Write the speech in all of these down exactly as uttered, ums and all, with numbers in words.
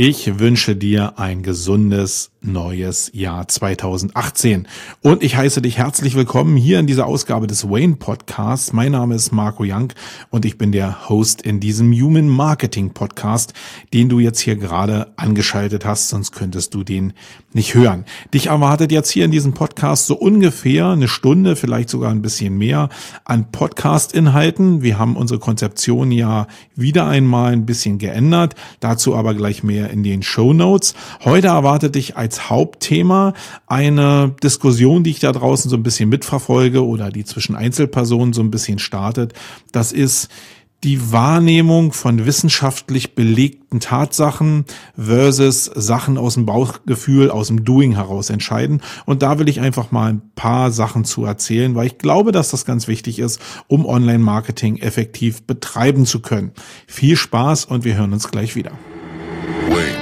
Ich wünsche dir ein gesundes neues Jahr zwanzig achtzehn und ich heiße dich herzlich willkommen hier in dieser Ausgabe des Wayne Podcasts. Mein Name ist Marco Young und ich bin der Host in diesem Human Marketing Podcast, den du jetzt hier gerade angeschaltet hast, sonst könntest du den nicht hören. Dich erwartet jetzt hier in diesem Podcast so ungefähr eine Stunde, vielleicht sogar ein bisschen mehr an Podcast-Inhalten. Wir haben unsere Konzeption ja wieder einmal ein bisschen geändert, dazu aber gleich mehr in den Shownotes. Heute erwartet dich als Hauptthema eine Diskussion, die ich da draußen so ein bisschen mitverfolge oder die zwischen Einzelpersonen so ein bisschen startet. Das ist die Wahrnehmung von wissenschaftlich belegten Tatsachen versus Sachen aus dem Bauchgefühl, aus dem Doing heraus entscheiden. Und da will ich einfach mal ein paar Sachen zu erzählen, weil ich glaube, dass das ganz wichtig ist, um Online-Marketing effektiv betreiben zu können. Viel Spaß und wir hören uns gleich wieder. Wait.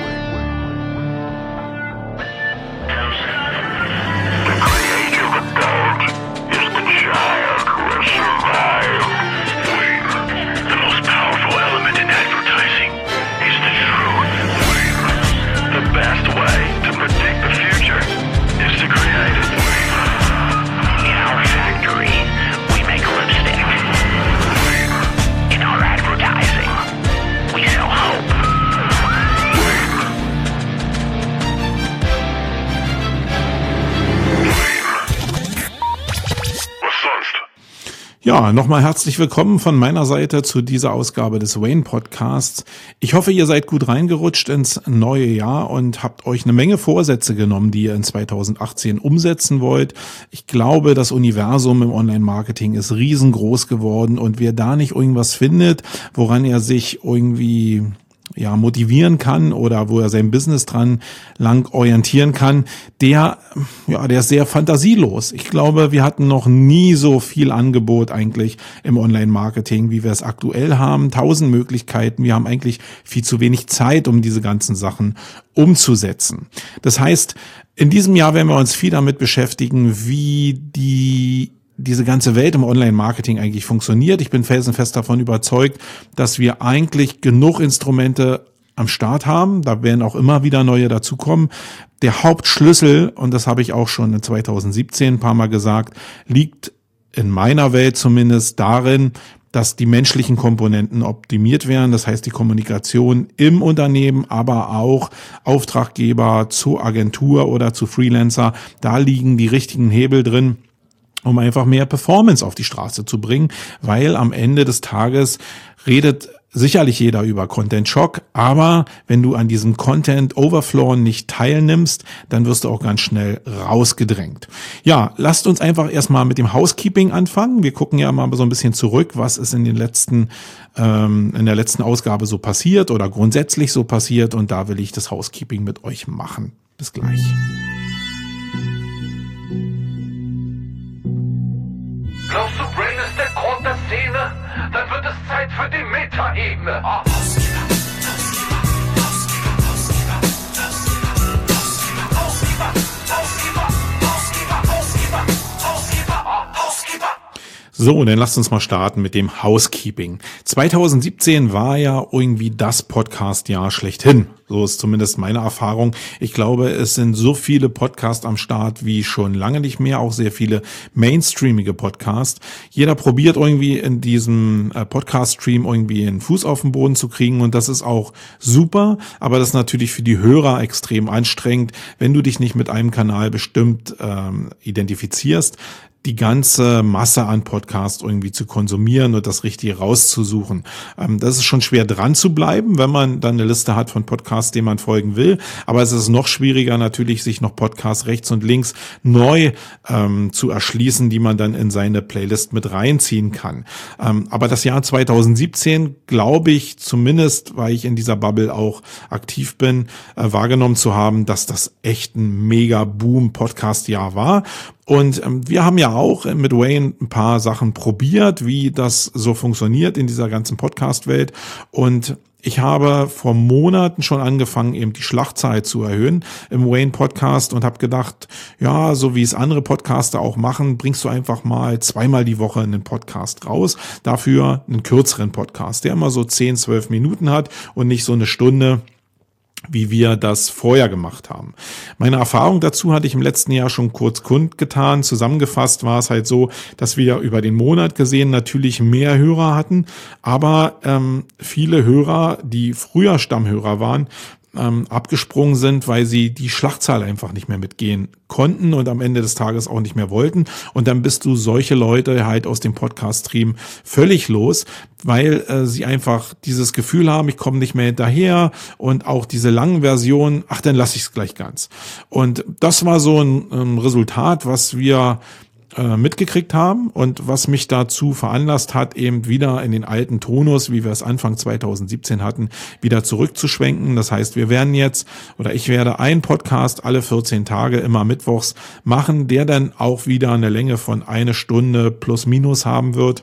Ja, nochmal herzlich willkommen von meiner Seite zu dieser Ausgabe des Wayne Podcasts. Ich hoffe, ihr seid gut reingerutscht ins neue Jahr und habt euch eine Menge Vorsätze genommen, die ihr in zwanzig achtzehn umsetzen wollt. Ich glaube, das Universum im Online-Marketing ist riesengroß geworden und wer da nicht irgendwas findet, woran er sich irgendwie ja motivieren kann oder wo er sein Business dran lang orientieren kann, der ja, der ist sehr fantasielos. Ich glaube, wir hatten noch nie so viel Angebot eigentlich im Online-Marketing, wie wir es aktuell haben. Tausend Möglichkeiten. Wir haben eigentlich viel zu wenig Zeit, um diese ganzen Sachen umzusetzen. Das heißt, in diesem Jahr werden wir uns viel damit beschäftigen, wie die diese ganze Welt im Online-Marketing eigentlich funktioniert. Ich bin felsenfest davon überzeugt, dass wir eigentlich genug Instrumente am Start haben. Da werden auch immer wieder neue dazukommen. Der Hauptschlüssel, und das habe ich auch schon in zwanzig siebzehn ein paar Mal gesagt, liegt in meiner Welt zumindest darin, dass die menschlichen Komponenten optimiert werden. Das heißt, die Kommunikation im Unternehmen, aber auch Auftraggeber zur Agentur oder zu Freelancer. Da liegen die richtigen Hebel drin, um einfach mehr Performance auf die Straße zu bringen, weil am Ende des Tages redet sicherlich jeder über Content Shock, aber wenn du an diesem Content Overflow nicht teilnimmst, dann wirst du auch ganz schnell rausgedrängt. Ja, lasst uns einfach erstmal mit dem Housekeeping anfangen. Wir gucken ja mal so ein bisschen zurück, was ist in den letzten, ähm, in der letzten Ausgabe so passiert oder grundsätzlich so passiert, und da will ich das Housekeeping mit euch machen. Bis gleich. Glaubst du, Brain ist der Grund der Szene? Dann wird es Zeit für die Metaebene. Oh. So, dann lasst uns mal starten mit dem Housekeeping. zwanzig siebzehn war ja irgendwie das Podcast-Jahr schlechthin. So ist zumindest meine Erfahrung. Ich glaube, es sind so viele Podcasts am Start wie schon lange nicht mehr, auch sehr viele mainstreamige Podcasts. Jeder probiert irgendwie in diesem Podcast-Stream irgendwie einen Fuß auf den Boden zu kriegen, und das ist auch super, aber das ist natürlich für die Hörer extrem anstrengend, wenn du dich nicht mit einem Kanal bestimmt ähm, identifizierst, die ganze Masse an Podcasts irgendwie zu konsumieren und das Richtige rauszusuchen. Ähm, das ist schon schwer dran zu bleiben, wenn man dann eine Liste hat von Podcasts, denen man folgen will. Aber es ist noch schwieriger natürlich, sich noch Podcasts rechts und links neu ähm, zu erschließen, die man dann in seine Playlist mit reinziehen kann. Ähm, aber das Jahr zwanzig siebzehn, glaube ich, zumindest, weil ich in dieser Bubble auch aktiv bin, äh, wahrgenommen zu haben, dass das echt ein mega Boom-Podcast-Jahr war. Und ähm, wir haben ja auch mit Wayne ein paar Sachen probiert, wie das so funktioniert in dieser ganzen Podcast-Welt. Und ich habe vor Monaten schon angefangen, eben die Schlagzahl zu erhöhen im Wayne Podcast und habe gedacht, ja, so wie es andere Podcaster auch machen, bringst du einfach mal zweimal die Woche einen Podcast raus. Dafür einen kürzeren Podcast, der immer so zehn, zwölf Minuten hat und nicht so eine Stunde, wie wir das vorher gemacht haben. Meine Erfahrung dazu hatte ich im letzten Jahr schon kurz kundgetan. Zusammengefasst war es halt so, dass wir über den Monat gesehen natürlich mehr Hörer hatten, aber ähm, viele Hörer, die früher Stammhörer waren, ähm, abgesprungen sind, weil sie die Schlachtzahl einfach nicht mehr mitgehen konnten und am Ende des Tages auch nicht mehr wollten. Und dann bist du solche Leute halt aus dem Podcast-Stream völlig los, weil äh, sie einfach dieses Gefühl haben, ich komme nicht mehr hinterher und auch diese langen Versionen, ach, dann lasse ich es gleich ganz. Und das war so ein, ein Resultat, was wir mitgekriegt haben und was mich dazu veranlasst hat, eben wieder in den alten Tonus, wie wir es Anfang zweitausendsiebzehn hatten, wieder zurückzuschwenken. Das heißt, wir werden jetzt, oder ich werde einen Podcast alle vierzehn Tage immer mittwochs machen, der dann auch wieder eine Länge von eine Stunde plus minus haben wird.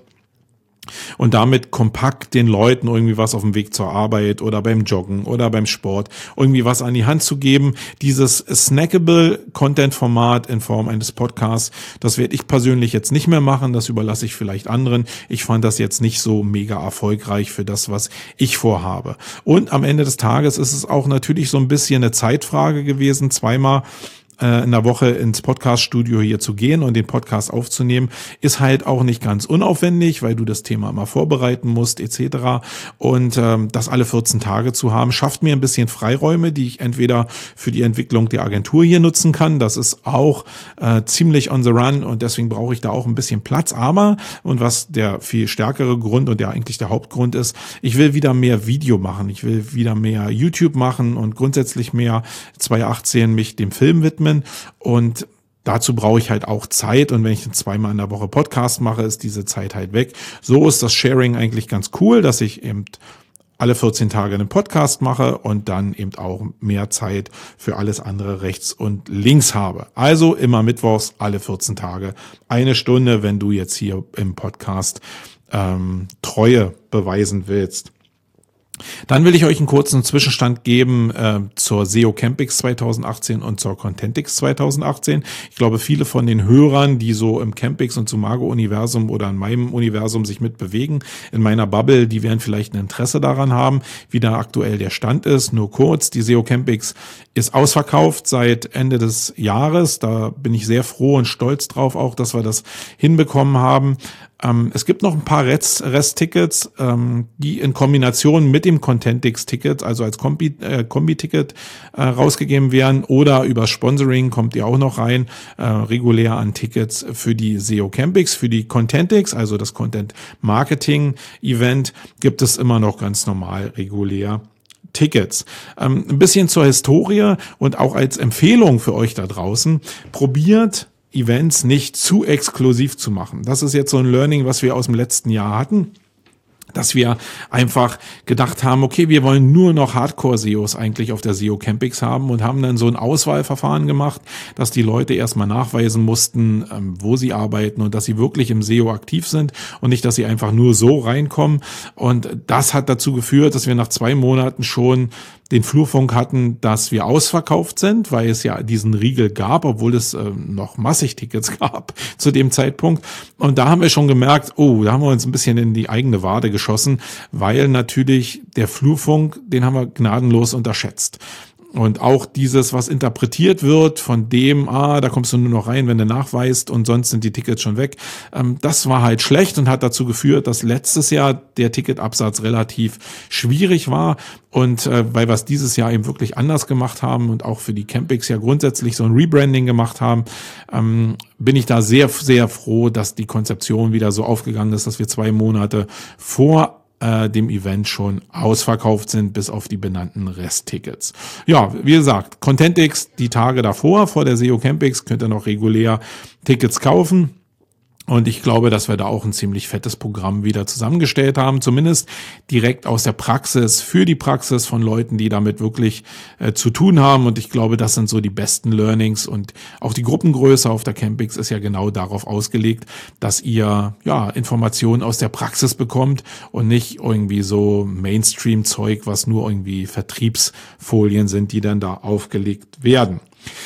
Und damit kompakt den Leuten irgendwie was auf dem Weg zur Arbeit oder beim Joggen oder beim Sport irgendwie was an die Hand zu geben. Dieses snackable Content-Format in Form eines Podcasts, das werde ich persönlich jetzt nicht mehr machen. Das überlasse ich vielleicht anderen. Ich fand das jetzt nicht so mega erfolgreich für das, was ich vorhabe. Und am Ende des Tages ist es auch natürlich so ein bisschen eine Zeitfrage gewesen, zweimal in der Woche ins Podcast-Studio hier zu gehen und den Podcast aufzunehmen, ist halt auch nicht ganz unaufwendig, weil du das Thema immer vorbereiten musst et cetera. Und ähm, das alle vierzehn Tage zu haben, schafft mir ein bisschen Freiräume, die ich entweder für die Entwicklung der Agentur hier nutzen kann. Das ist auch äh, ziemlich on the run und deswegen brauche ich da auch ein bisschen Platz. Aber, und was der viel stärkere Grund und der eigentlich der Hauptgrund ist, ich will wieder mehr Video machen. Ich will wieder mehr YouTube machen und grundsätzlich mehr zweitausendachtzehn mich dem Film widmen. Und dazu brauche ich halt auch Zeit und wenn ich zweimal in der Woche Podcast mache, ist diese Zeit halt weg. So ist das Sharing eigentlich ganz cool, dass ich eben alle vierzehn Tage einen Podcast mache und dann eben auch mehr Zeit für alles andere rechts und links habe. Also immer mittwochs, alle vierzehn Tage, eine Stunde, wenn du jetzt hier im Podcast ähm, Treue beweisen willst. Dann will ich euch einen kurzen Zwischenstand geben äh, zur S E O Campix zweitausendachtzehn und zur Contentix zweitausendachtzehn. Ich glaube, viele von den Hörern, die so im Campix und Sumago-Universum oder in meinem Universum sich mitbewegen, in meiner Bubble, die werden vielleicht ein Interesse daran haben, wie da aktuell der Stand ist. Nur kurz, die S E O Campix ist ausverkauft seit Ende des Jahres. Da bin ich sehr froh und stolz drauf auch, dass wir das hinbekommen haben. Ähm, es gibt noch ein paar Rest, Resttickets, ähm, die in Kombination mit dem Contentix-Ticket, also als Kombi, äh, Kombi-Ticket äh, rausgegeben werden oder über Sponsoring kommt ihr auch noch rein, äh, regulär an Tickets für die S E O Campix. Für die Contentix, also das Content-Marketing-Event, gibt es immer noch ganz normal, regulär Tickets. Ähm, ein bisschen zur Historie und auch als Empfehlung für euch da draußen, probiert Events nicht zu exklusiv zu machen. Das ist jetzt so ein Learning, was wir aus dem letzten Jahr hatten, dass wir einfach gedacht haben, okay, wir wollen nur noch Hardcore-S E Os eigentlich auf der S E O Campix haben und haben dann so ein Auswahlverfahren gemacht, dass die Leute erstmal nachweisen mussten, wo sie arbeiten und dass sie wirklich im S E O aktiv sind und nicht, dass sie einfach nur so reinkommen. Und das hat dazu geführt, dass wir nach zwei Monaten schon den Flurfunk hatten, dass wir ausverkauft sind, weil es ja diesen Riegel gab, obwohl es äh, noch massig Tickets gab zu dem Zeitpunkt. Und da haben wir schon gemerkt, oh, da haben wir uns ein bisschen in die eigene Wade geschossen, weil natürlich der Flurfunk, den haben wir gnadenlos unterschätzt. Und auch dieses, was interpretiert wird von dem, ah, da kommst du nur noch rein, wenn du nachweist und sonst sind die Tickets schon weg. Ähm, das war halt schlecht und hat dazu geführt, dass letztes Jahr der Ticketabsatz relativ schwierig war. Und äh, weil wir es dieses Jahr eben wirklich anders gemacht haben und auch für die Campix ja grundsätzlich so ein Rebranding gemacht haben, ähm, bin ich da sehr, sehr froh, dass die Konzeption wieder so aufgegangen ist, dass wir zwei Monate vor dem Event schon ausverkauft sind, bis auf die benannten Resttickets. Ja, wie gesagt, Contentix die Tage davor, vor der S E O Campix, könnt ihr noch regulär Tickets kaufen. Und ich glaube, dass wir da auch ein ziemlich fettes Programm wieder zusammengestellt haben, zumindest direkt aus der Praxis, für die Praxis von Leuten, die damit wirklich äh, zu tun haben. Und ich glaube, das sind so die besten Learnings. Und auch die Gruppengröße auf der Campix ist ja genau darauf ausgelegt, dass ihr ja Informationen aus der Praxis bekommt und nicht irgendwie so Mainstream-Zeug, was nur irgendwie Vertriebsfolien sind, die dann da aufgelegt werden.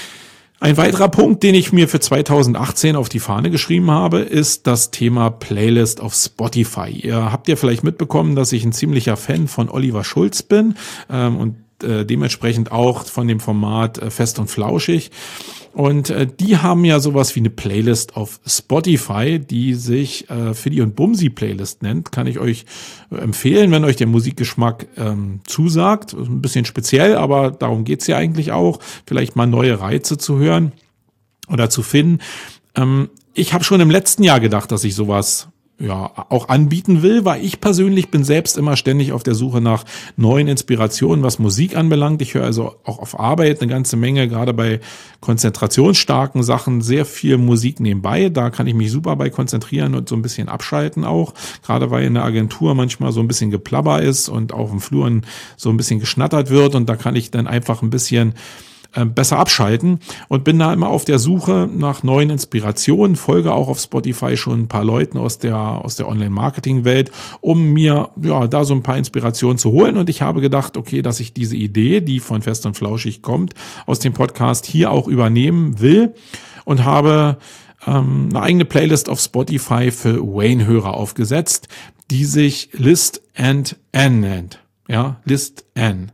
Ein weiterer Punkt, den ich mir für zweitausendachtzehn auf die Fahne geschrieben habe, ist das Thema Playlist auf Spotify. Ihr habt ja vielleicht mitbekommen, dass ich ein ziemlicher Fan von Oliver Schulz bin ähm, und äh, dementsprechend auch von dem Format äh, Fest und Flauschig. Und äh, die haben ja sowas wie eine Playlist auf Spotify, die sich äh, Fiddy und Bumsi Playlist nennt. Kann ich euch äh, empfehlen, wenn euch der Musikgeschmack ähm, zusagt. Ein bisschen speziell, aber darum geht's ja eigentlich auch. Vielleicht mal neue Reize zu hören oder zu finden. Ähm, ich habe schon im letzten Jahr gedacht, dass ich sowas ja auch anbieten will, weil ich persönlich bin selbst immer ständig auf der Suche nach neuen Inspirationen, was Musik anbelangt. Ich höre also auch auf Arbeit eine ganze Menge, gerade bei konzentrationsstarken Sachen, sehr viel Musik nebenbei. Da kann ich mich super bei konzentrieren und so ein bisschen abschalten auch, gerade weil in der Agentur manchmal so ein bisschen Geplabber ist und auch im Flur so ein bisschen geschnattert wird, und da kann ich dann einfach ein bisschen besser abschalten und bin da immer auf der Suche nach neuen Inspirationen, folge auch auf Spotify schon ein paar Leuten aus der aus der Online-Marketing-Welt, um mir ja da so ein paar Inspirationen zu holen, und ich habe gedacht, okay, dass ich diese Idee, die von Fest und Flauschig kommt, aus dem Podcast hier auch übernehmen will, und habe ähm, eine eigene Playlist auf Spotify für Wayne-Hörer aufgesetzt, die sich List and N nennt. Ja, List N.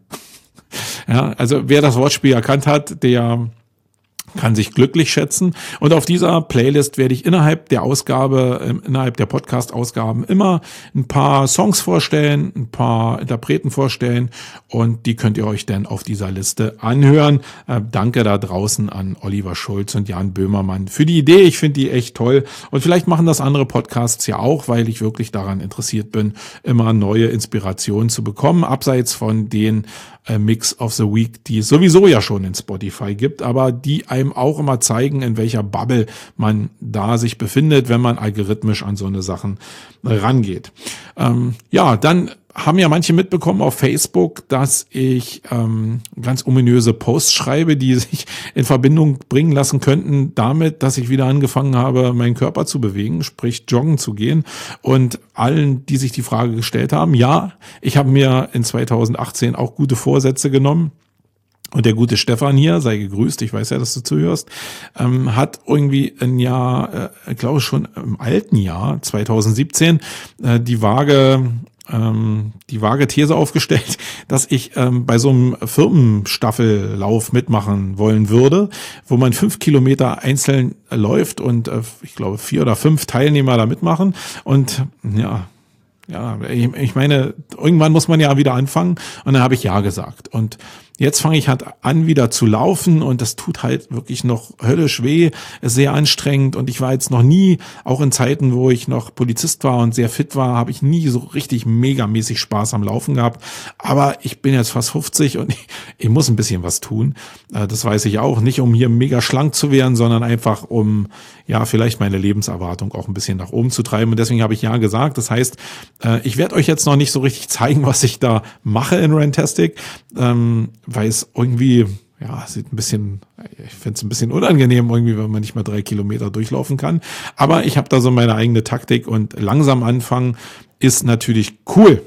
Ja, also wer das Wortspiel erkannt hat, der kann sich glücklich schätzen. Und auf dieser Playlist werde ich innerhalb der Ausgabe, innerhalb der Podcast-Ausgaben immer ein paar Songs vorstellen, ein paar Interpreten vorstellen, und die könnt ihr euch dann auf dieser Liste anhören. Äh, danke da draußen an Oliver Schulz und Jan Böhmermann für die Idee. Ich finde die echt toll, und vielleicht machen das andere Podcasts ja auch, weil ich wirklich daran interessiert bin, immer neue Inspirationen zu bekommen, abseits von den äh, Mix of the Week, die es sowieso ja schon in Spotify gibt, aber die einem auch immer zeigen, in welcher Bubble man da sich befindet, wenn man algorithmisch an so eine Sachen rangeht. Ähm, ja, dann haben ja manche mitbekommen auf Facebook, dass ich ähm, ganz ominöse Posts schreibe, die sich in Verbindung bringen lassen könnten damit, dass ich wieder angefangen habe, meinen Körper zu bewegen, sprich joggen zu gehen. Und allen, die sich die Frage gestellt haben, ja, ich habe mir in zweitausendachtzehn auch gute Vorsätze genommen. Und der gute Stefan hier, sei gegrüßt, ich weiß ja, dass du zuhörst, ähm, hat irgendwie ein Jahr, äh, glaube ich schon im alten Jahr, zweitausendsiebzehn, äh, die vage, ähm, die vage These aufgestellt, dass ich ähm, bei so einem Firmenstaffellauf mitmachen wollen würde, wo man fünf Kilometer einzeln läuft und äh, ich glaube vier oder fünf Teilnehmer da mitmachen. Und ja, ja, ich, ich meine, irgendwann muss man ja wieder anfangen, und dann habe ich ja gesagt. Und jetzt fange ich halt an, wieder zu laufen, und das tut halt wirklich noch höllisch weh, ist sehr anstrengend, und ich war jetzt noch nie, auch in Zeiten, wo ich noch Polizist war und sehr fit war, habe ich nie so richtig megamäßig Spaß am Laufen gehabt, aber ich bin jetzt fast fünfzig und ich, ich muss ein bisschen was tun, das weiß ich auch, nicht um hier mega schlank zu werden, sondern einfach um, ja, vielleicht meine Lebenserwartung auch ein bisschen nach oben zu treiben, und deswegen habe ich ja gesagt. Das heißt, ich werde euch jetzt noch nicht so richtig zeigen, was ich da mache in Rantastic, ähm, weil es irgendwie, ja, sieht ein bisschen, ich finde es ein bisschen unangenehm irgendwie, wenn man nicht mal drei Kilometer durchlaufen kann. Aber ich habe da so meine eigene Taktik, und langsam anfangen ist natürlich cool.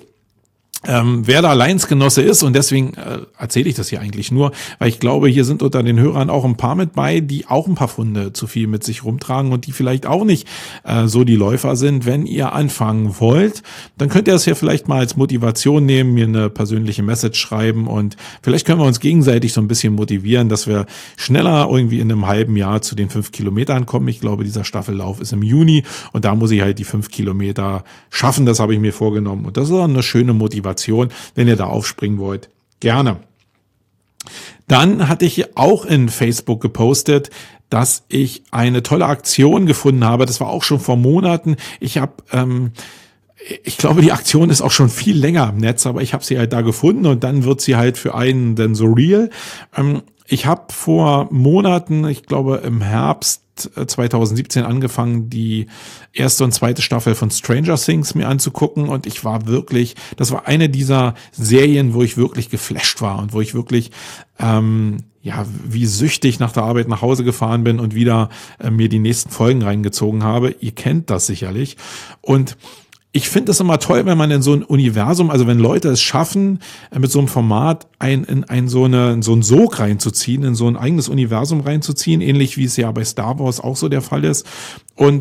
Ähm, wer da Leinsgenosse ist, und deswegen äh, erzähle ich das hier eigentlich nur, weil ich glaube, hier sind unter den Hörern auch ein paar mit bei, die auch ein paar Pfunde zu viel mit sich rumtragen und die vielleicht auch nicht äh, so die Läufer sind. Wenn ihr anfangen wollt, dann könnt ihr das ja vielleicht mal als Motivation nehmen, mir eine persönliche Message schreiben, und vielleicht können wir uns gegenseitig so ein bisschen motivieren, dass wir schneller irgendwie in einem halben Jahr zu den fünf Kilometern kommen. Ich glaube, dieser Staffellauf ist im Juni, und da muss ich halt die fünf Kilometer schaffen. Das habe ich mir vorgenommen, und das ist auch eine schöne Motivation. Wenn ihr da aufspringen wollt, gerne. Dann hatte ich auch in Facebook gepostet, dass ich eine tolle Aktion gefunden habe. Das war auch schon vor Monaten. Ich habe, ähm, ich glaube, die Aktion ist auch schon viel länger im Netz, aber ich habe sie halt da gefunden, und dann wird sie halt für einen dann so real. Ähm, ich habe vor Monaten, ich glaube im Herbst zweitausendsiebzehn angefangen, die erste und zweite Staffel von Stranger Things mir anzugucken, und ich war wirklich, das war eine dieser Serien, wo ich wirklich geflasht war und wo ich wirklich ähm, ja wie süchtig nach der Arbeit nach Hause gefahren bin und wieder äh, mir die nächsten Folgen reingezogen habe. Ihr kennt das sicherlich, und ich finde es immer toll, wenn man in so ein Universum, also wenn Leute es schaffen, mit so einem Format ein, in ein so eine, in so ein Sog reinzuziehen, in so ein eigenes Universum reinzuziehen, ähnlich wie es ja bei Star Wars auch so der Fall ist. Und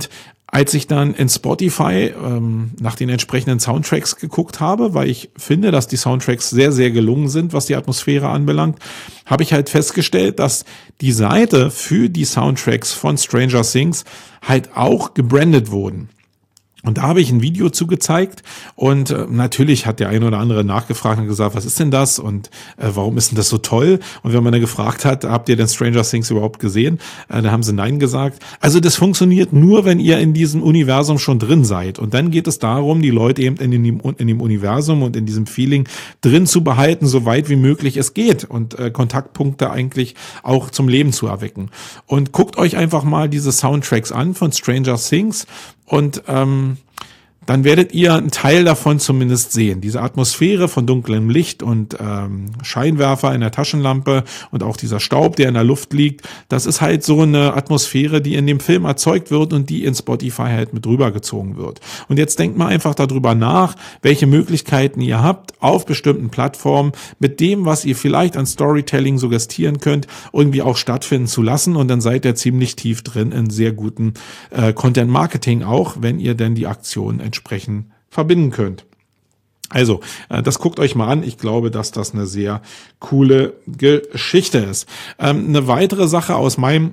Als ich dann in Spotify ähm, nach den entsprechenden Soundtracks geguckt habe, weil ich finde, dass die Soundtracks sehr, sehr gelungen sind, was die Atmosphäre anbelangt, habe ich halt festgestellt, dass die Seite für die Soundtracks von Stranger Things halt auch gebrandet wurden. Und da habe ich ein Video zugezeigt und äh, natürlich hat der eine oder andere nachgefragt und gesagt, was ist denn das und äh, warum ist denn das so toll? Und wenn man dann gefragt hat, habt ihr denn Stranger Things überhaupt gesehen? Äh, dann haben sie nein gesagt. Also das funktioniert nur, wenn ihr in diesem Universum schon drin seid. Und dann geht es darum, die Leute eben in dem, in dem Universum und in diesem Feeling drin zu behalten, so weit wie möglich es geht und äh, Kontaktpunkte eigentlich auch zum Leben zu erwecken. Und guckt euch einfach mal diese Soundtracks an von Stranger Things. Und ähm, dann werdet ihr einen Teil davon zumindest sehen. Diese Atmosphäre von dunklem Licht und ähm, Scheinwerfer in der Taschenlampe und auch dieser Staub, der in der Luft liegt, das ist halt so eine Atmosphäre, die in dem Film erzeugt wird und die in Spotify halt mit rübergezogen wird. Und jetzt denkt mal einfach darüber nach, welche Möglichkeiten ihr habt, auf bestimmten Plattformen mit dem, was ihr vielleicht an Storytelling suggestieren könnt, irgendwie auch stattfinden zu lassen. Und dann seid ihr ziemlich tief drin in sehr guten äh, Content-Marketing auch, wenn ihr denn die Aktionen entsprechend verbinden könnt. Also, äh, das guckt euch mal an. Ich glaube, dass das eine sehr coole Geschichte ist. Ähm, eine weitere Sache aus meinem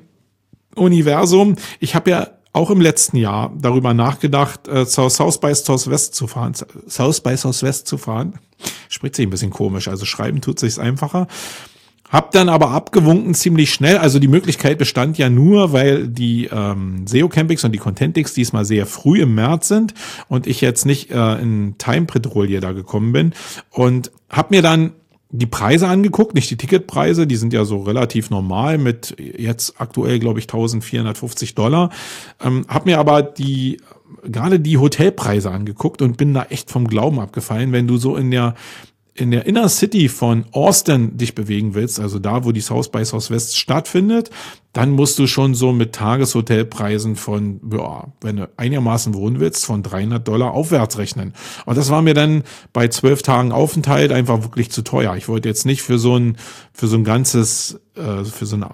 Universum. Ich habe ja auch im letzten Jahr darüber nachgedacht, äh, zur South by Southwest zu fahren. South by Southwest zu fahren. Spricht sich ein bisschen komisch. Also schreiben tut sich's einfacher. Hab dann aber abgewunken ziemlich schnell. Also die Möglichkeit bestand ja nur, weil die ähm, S E O-Campings und die Contentix diesmal sehr früh im März sind und ich jetzt nicht äh, in Time-Patrouille da gekommen bin. Und hab mir dann die Preise angeguckt, nicht die Ticketpreise, die sind ja so relativ normal mit jetzt aktuell, glaube ich, eintausendvierhundertfünfzig Dollar. Ähm, hab mir aber die gerade die Hotelpreise angeguckt und bin da echt vom Glauben abgefallen, wenn du so in der in der Inner City von Austin dich bewegen willst, also da, wo die South by Southwest stattfindet, dann musst du schon so mit Tageshotelpreisen von, ja, wenn du einigermaßen wohnen willst, von dreihundert Dollar aufwärts rechnen. Und das war mir dann bei zwölf Tagen Aufenthalt einfach wirklich zu teuer. Ich wollte jetzt nicht für so ein, für so ein ganzes, äh, für so eine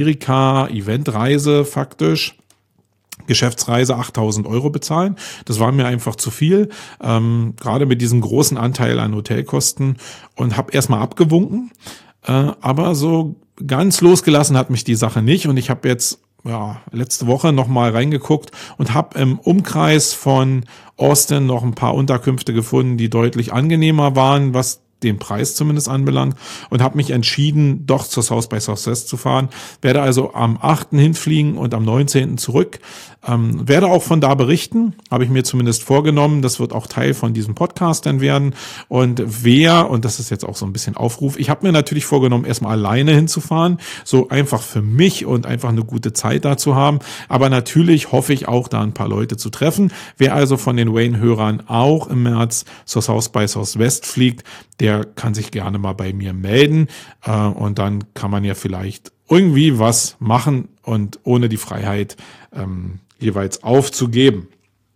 Amerika-Eventreise faktisch, Geschäftsreise achttausend Euro bezahlen. Das war mir einfach zu viel, ähm, gerade mit diesem großen Anteil an Hotelkosten, und habe erstmal abgewunken. Äh, aber so ganz losgelassen hat mich die Sache nicht, und ich habe jetzt ja letzte Woche nochmal reingeguckt und habe im Umkreis von Austin noch ein paar Unterkünfte gefunden, die deutlich angenehmer waren, was den Preis zumindest anbelangt, und habe mich entschieden, doch zur South by Southwest zu fahren. Werde also am achten hinfliegen und am neunzehnten zurück. Ähm, werde auch von da berichten, habe ich mir zumindest vorgenommen. Das wird auch Teil von diesem Podcast dann werden. Und wer, und das ist jetzt auch so ein bisschen Aufruf, ich habe mir natürlich vorgenommen, erstmal alleine hinzufahren, so einfach für mich und einfach eine gute Zeit da zu haben. Aber natürlich hoffe ich auch, da ein paar Leute zu treffen. Wer also von den Wayne-Hörern auch im März zur South by Southwest fliegt, der kann sich gerne mal bei mir melden. Äh, und dann kann man ja vielleicht irgendwie was machen und ohne die Freiheit ähm, jeweils aufzugeben.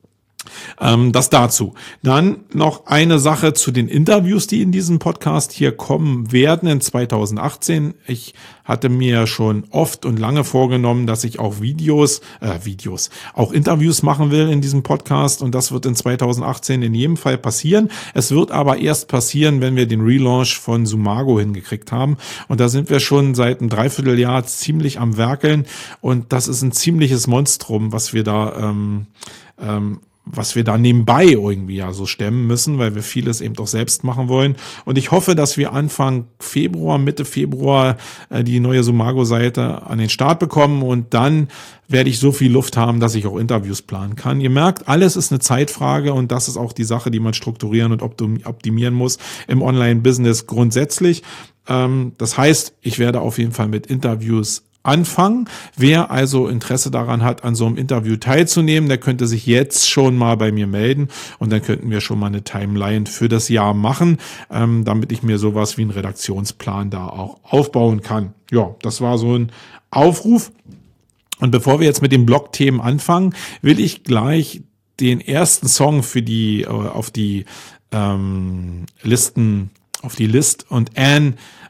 Ähm, das dazu. Dann noch eine Sache zu den Interviews, die in diesem Podcast hier kommen werden in zweitausendachtzehn. Ich hatte mir schon oft und lange vorgenommen, dass ich auch Videos, äh, Videos, auch Interviews machen will in diesem Podcast, und das wird in zweitausendachtzehn in jedem Fall passieren. Es wird aber erst passieren, wenn wir den Relaunch von Sumago hingekriegt haben, und da sind wir schon seit einem Dreivierteljahr ziemlich am Werkeln, und das ist ein ziemliches Monstrum, was wir da ähm, ähm, was wir da nebenbei irgendwie ja so stemmen müssen, weil wir vieles eben doch selbst machen wollen. Und ich hoffe, dass wir Anfang Februar, Mitte Februar äh, die neue Sumago-Seite an den Start bekommen, und dann werde ich so viel Luft haben, dass ich auch Interviews planen kann. Ihr merkt, alles ist eine Zeitfrage, und das ist auch die Sache, die man strukturieren und optimieren muss im Online-Business grundsätzlich. Ähm, das heißt, ich werde auf jeden Fall mit Interviews anfangen. Wer also Interesse daran hat, an so einem Interview teilzunehmen, der könnte sich jetzt schon mal bei mir melden, und dann könnten wir schon mal eine Timeline für das Jahr machen, ähm, damit ich mir sowas wie einen Redaktionsplan da auch aufbauen kann. Ja, das war so ein Aufruf. Und bevor wir jetzt mit den Blog-Themen anfangen, will ich gleich den ersten Song für die, äh, auf die ähm, Listen, auf die List und Anne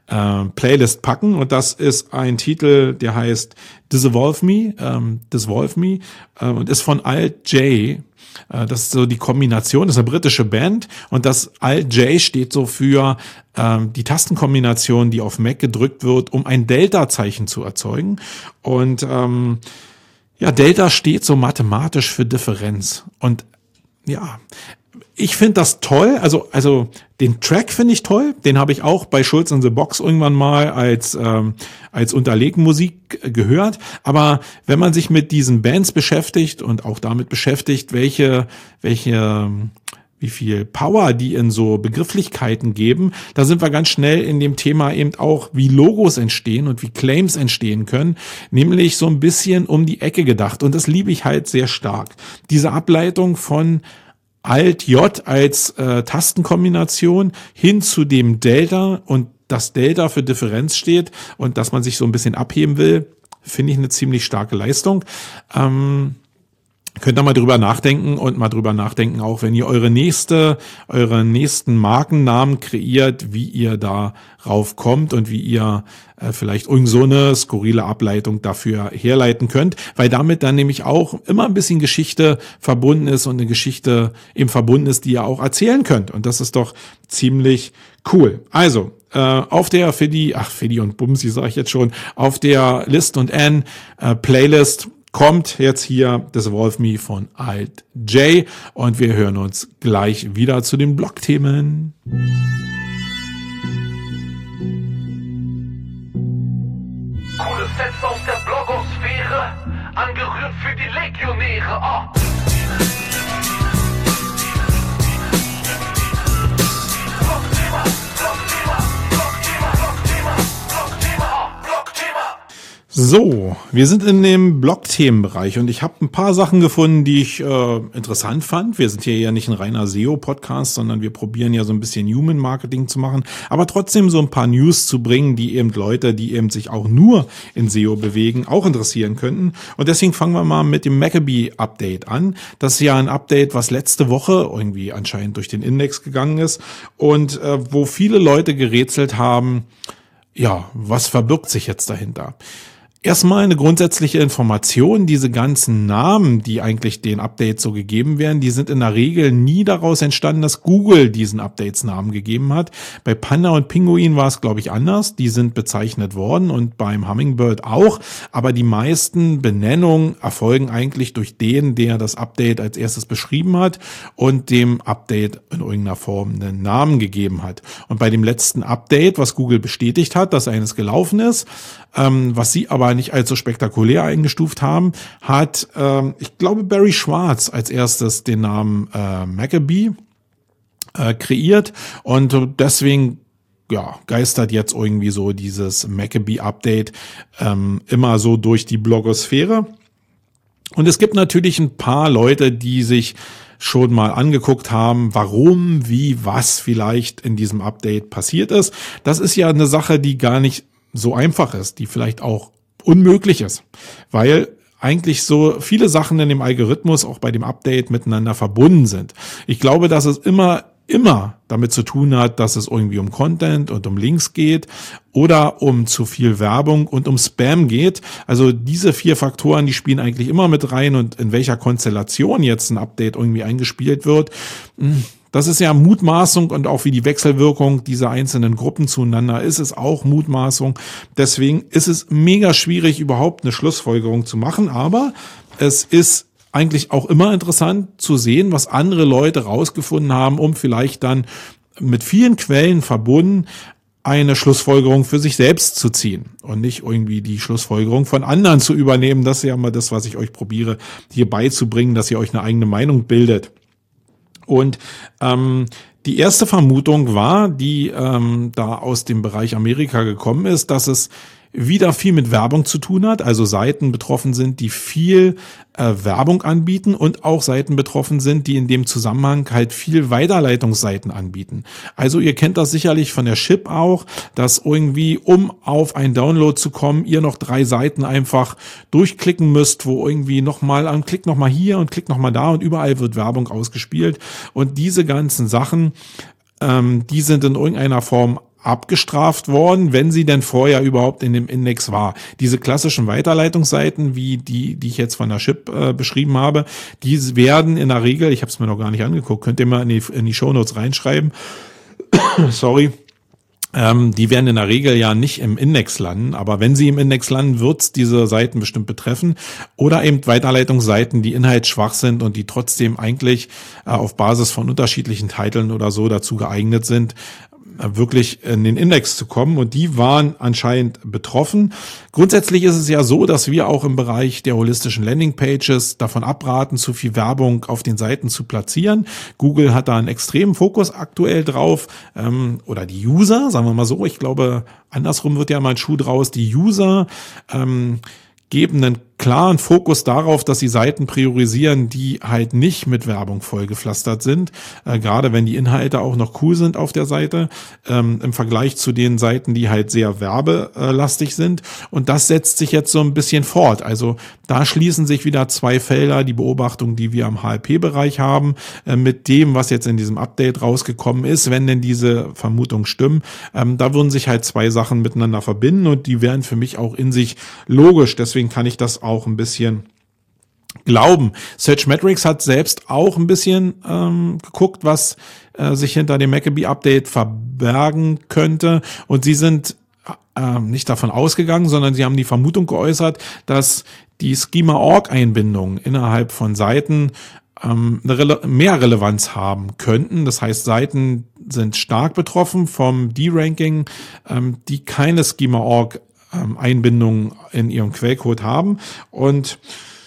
äh, Playlist packen. Und das ist ein Titel, der heißt Dissolve Me, ähm, Dissolve Me äh, und ist von Alt J. Das ist so die Kombination, das ist eine britische Band und das Alt J steht so für ähm, die Tastenkombination, die auf Mac gedrückt wird, um ein Delta-Zeichen zu erzeugen. Und ähm, ja, Delta steht so mathematisch für Differenz. Und ja, ich finde das toll, also also den Track finde ich toll, den habe ich auch bei Schulz in the Box irgendwann mal als ähm, als Unterlegmusik gehört, aber wenn man sich mit diesen Bands beschäftigt und auch damit beschäftigt, welche welche wie viel Power die in so Begrifflichkeiten geben, da sind wir ganz schnell in dem Thema eben auch, wie Logos entstehen und wie Claims entstehen können, nämlich so ein bisschen um die Ecke gedacht und das liebe ich halt sehr stark. Diese Ableitung von Alt J als äh, Tastenkombination hin zu dem Delta und das Delta für Differenz steht und dass man sich so ein bisschen abheben will, finde ich eine ziemlich starke Leistung. Ähm, Könnt ihr mal drüber nachdenken und mal drüber nachdenken, auch wenn ihr eure nächste, eure nächsten Markennamen kreiert, wie ihr da raufkommt und wie ihr äh, vielleicht irgend so eine skurrile Ableitung dafür herleiten könnt, weil damit dann nämlich auch immer ein bisschen Geschichte verbunden ist und eine Geschichte eben verbunden ist, die ihr auch erzählen könnt. Und das ist doch ziemlich cool. Also, äh, auf der Fiddy, ach Fiddy und Bumsi sage ich jetzt schon, auf der List und N äh, Playlist kommt jetzt hier Dissolve Me von Alt J und wir hören uns gleich wieder zu den Blog-Themen. Coole Sets aus der Blogosphäre, angerührt für die Legionäre. Oh. Blogthema, Blogthema, Blogthema, Blogthema, Blogthema, oh, Blogthema. So, wir sind in dem Blog-Themenbereich und ich habe ein paar Sachen gefunden, die ich äh, interessant fand. Wir sind hier ja nicht ein reiner S E O-Podcast, sondern wir probieren ja so ein bisschen Human-Marketing zu machen, aber trotzdem so ein paar News zu bringen, die eben Leute, die eben sich auch nur in S E O bewegen, auch interessieren könnten. Und deswegen fangen wir mal mit dem Maccabee-Update an. Das ist ja ein Update, was letzte Woche irgendwie anscheinend durch den Index gegangen ist und äh, wo viele Leute gerätselt haben, ja, was verbirgt sich jetzt dahinter? Erstmal eine grundsätzliche Information, diese ganzen Namen, die eigentlich den Updates so gegeben werden, die sind in der Regel nie daraus entstanden, dass Google diesen Updates Namen gegeben hat. Bei Panda und Pinguin war es, glaube ich, anders. Die sind bezeichnet worden und beim Hummingbird auch. Aber die meisten Benennungen erfolgen eigentlich durch den, der das Update als erstes beschrieben hat und dem Update in irgendeiner Form einen Namen gegeben hat. Und bei dem letzten Update, was Google bestätigt hat, dass eines gelaufen ist, ähm, was sie aber nicht allzu spektakulär eingestuft haben, hat, ähm, ich glaube, Barry Schwartz als erstes den Namen äh, Maccabee äh, kreiert und deswegen ja, geistert jetzt irgendwie so dieses Maccabee-Update ähm, immer so durch die Blogosphäre. Und es gibt natürlich ein paar Leute, die sich schon mal angeguckt haben, warum, wie, was vielleicht in diesem Update passiert ist. Das ist ja eine Sache, die gar nicht so einfach ist, die vielleicht auch unmöglich ist, weil eigentlich so viele Sachen in dem Algorithmus auch bei dem Update miteinander verbunden sind. Ich glaube, dass es immer, immer damit zu tun hat, dass es irgendwie um Content und um Links geht oder um zu viel Werbung und um Spam geht. Also diese vier Faktoren, die spielen eigentlich immer mit rein und in welcher Konstellation jetzt ein Update irgendwie eingespielt wird, das ist ja Mutmaßung und auch wie die Wechselwirkung dieser einzelnen Gruppen zueinander ist, ist auch Mutmaßung. Deswegen ist es mega schwierig, überhaupt eine Schlussfolgerung zu machen. Aber es ist eigentlich auch immer interessant zu sehen, was andere Leute rausgefunden haben, um vielleicht dann mit vielen Quellen verbunden eine Schlussfolgerung für sich selbst zu ziehen und nicht irgendwie die Schlussfolgerung von anderen zu übernehmen. Das ist ja mal das, was ich euch probiere, hier beizubringen, dass ihr euch eine eigene Meinung bildet. Und ähm, die erste Vermutung war, die ähm, da aus dem Bereich Amerika gekommen ist, dass es wieder viel mit Werbung zu tun hat, also Seiten betroffen sind, die viel äh, Werbung anbieten und auch Seiten betroffen sind, die in dem Zusammenhang halt viel Weiterleitungsseiten anbieten. Also ihr kennt das sicherlich von der Chip auch, dass irgendwie, um auf einen Download zu kommen, ihr noch drei Seiten einfach durchklicken müsst, wo irgendwie nochmal, an klick nochmal hier und klick nochmal da und überall wird Werbung ausgespielt. Und diese ganzen Sachen, ähm, die sind in irgendeiner Form abgestraft worden, wenn sie denn vorher überhaupt in dem Index war. Diese klassischen Weiterleitungsseiten, wie die, die ich jetzt von der Chip äh, beschrieben habe, die werden in der Regel, ich habe es mir noch gar nicht angeguckt, könnt ihr mal in die, in die Shownotes reinschreiben, sorry, Ähm, die werden in der Regel ja nicht im Index landen, aber wenn sie im Index landen, wird's diese Seiten bestimmt betreffen oder eben Weiterleitungsseiten, die inhaltsschwach sind und die trotzdem eigentlich äh, auf Basis von unterschiedlichen Titeln oder so dazu geeignet sind, wirklich in den Index zu kommen, und die waren anscheinend betroffen. Grundsätzlich ist es ja so, dass wir auch im Bereich der holistischen Landingpages davon abraten, zu viel Werbung auf den Seiten zu platzieren. Google hat da einen extremen Fokus aktuell drauf, ähm, oder die User, sagen wir mal so. Ich glaube, andersrum wird ja mal ein Schuh draus. Die User ähm, geben einen klaren Fokus darauf, dass sie Seiten priorisieren, die halt nicht mit Werbung vollgepflastert sind, äh, gerade wenn die Inhalte auch noch cool sind auf der Seite, ähm, im Vergleich zu den Seiten, die halt sehr werbelastig sind. Und das setzt sich jetzt so ein bisschen fort. Also da schließen sich wieder zwei Felder, die Beobachtung, die wir im H L P-Bereich haben, äh, mit dem, was jetzt in diesem Update rausgekommen ist, wenn denn diese Vermutungen stimmen. Ähm, da würden sich halt zwei Sachen miteinander verbinden, und die wären für mich auch in sich logisch. Deswegen kann ich das auch ein bisschen glauben. Searchmetrics hat selbst auch ein bisschen ähm, geguckt, was äh, sich hinter dem Maccabee-Update verbergen könnte, und sie sind äh, nicht davon ausgegangen, sondern sie haben die Vermutung geäußert, dass die Schema Punkt org-Einbindungen innerhalb von Seiten ähm, eine Rele- mehr Relevanz haben könnten. Das heißt, Seiten sind stark betroffen vom D-Ranking, ähm, die keine Schema Punkt org Einbindungen in ihrem Quellcode haben. Und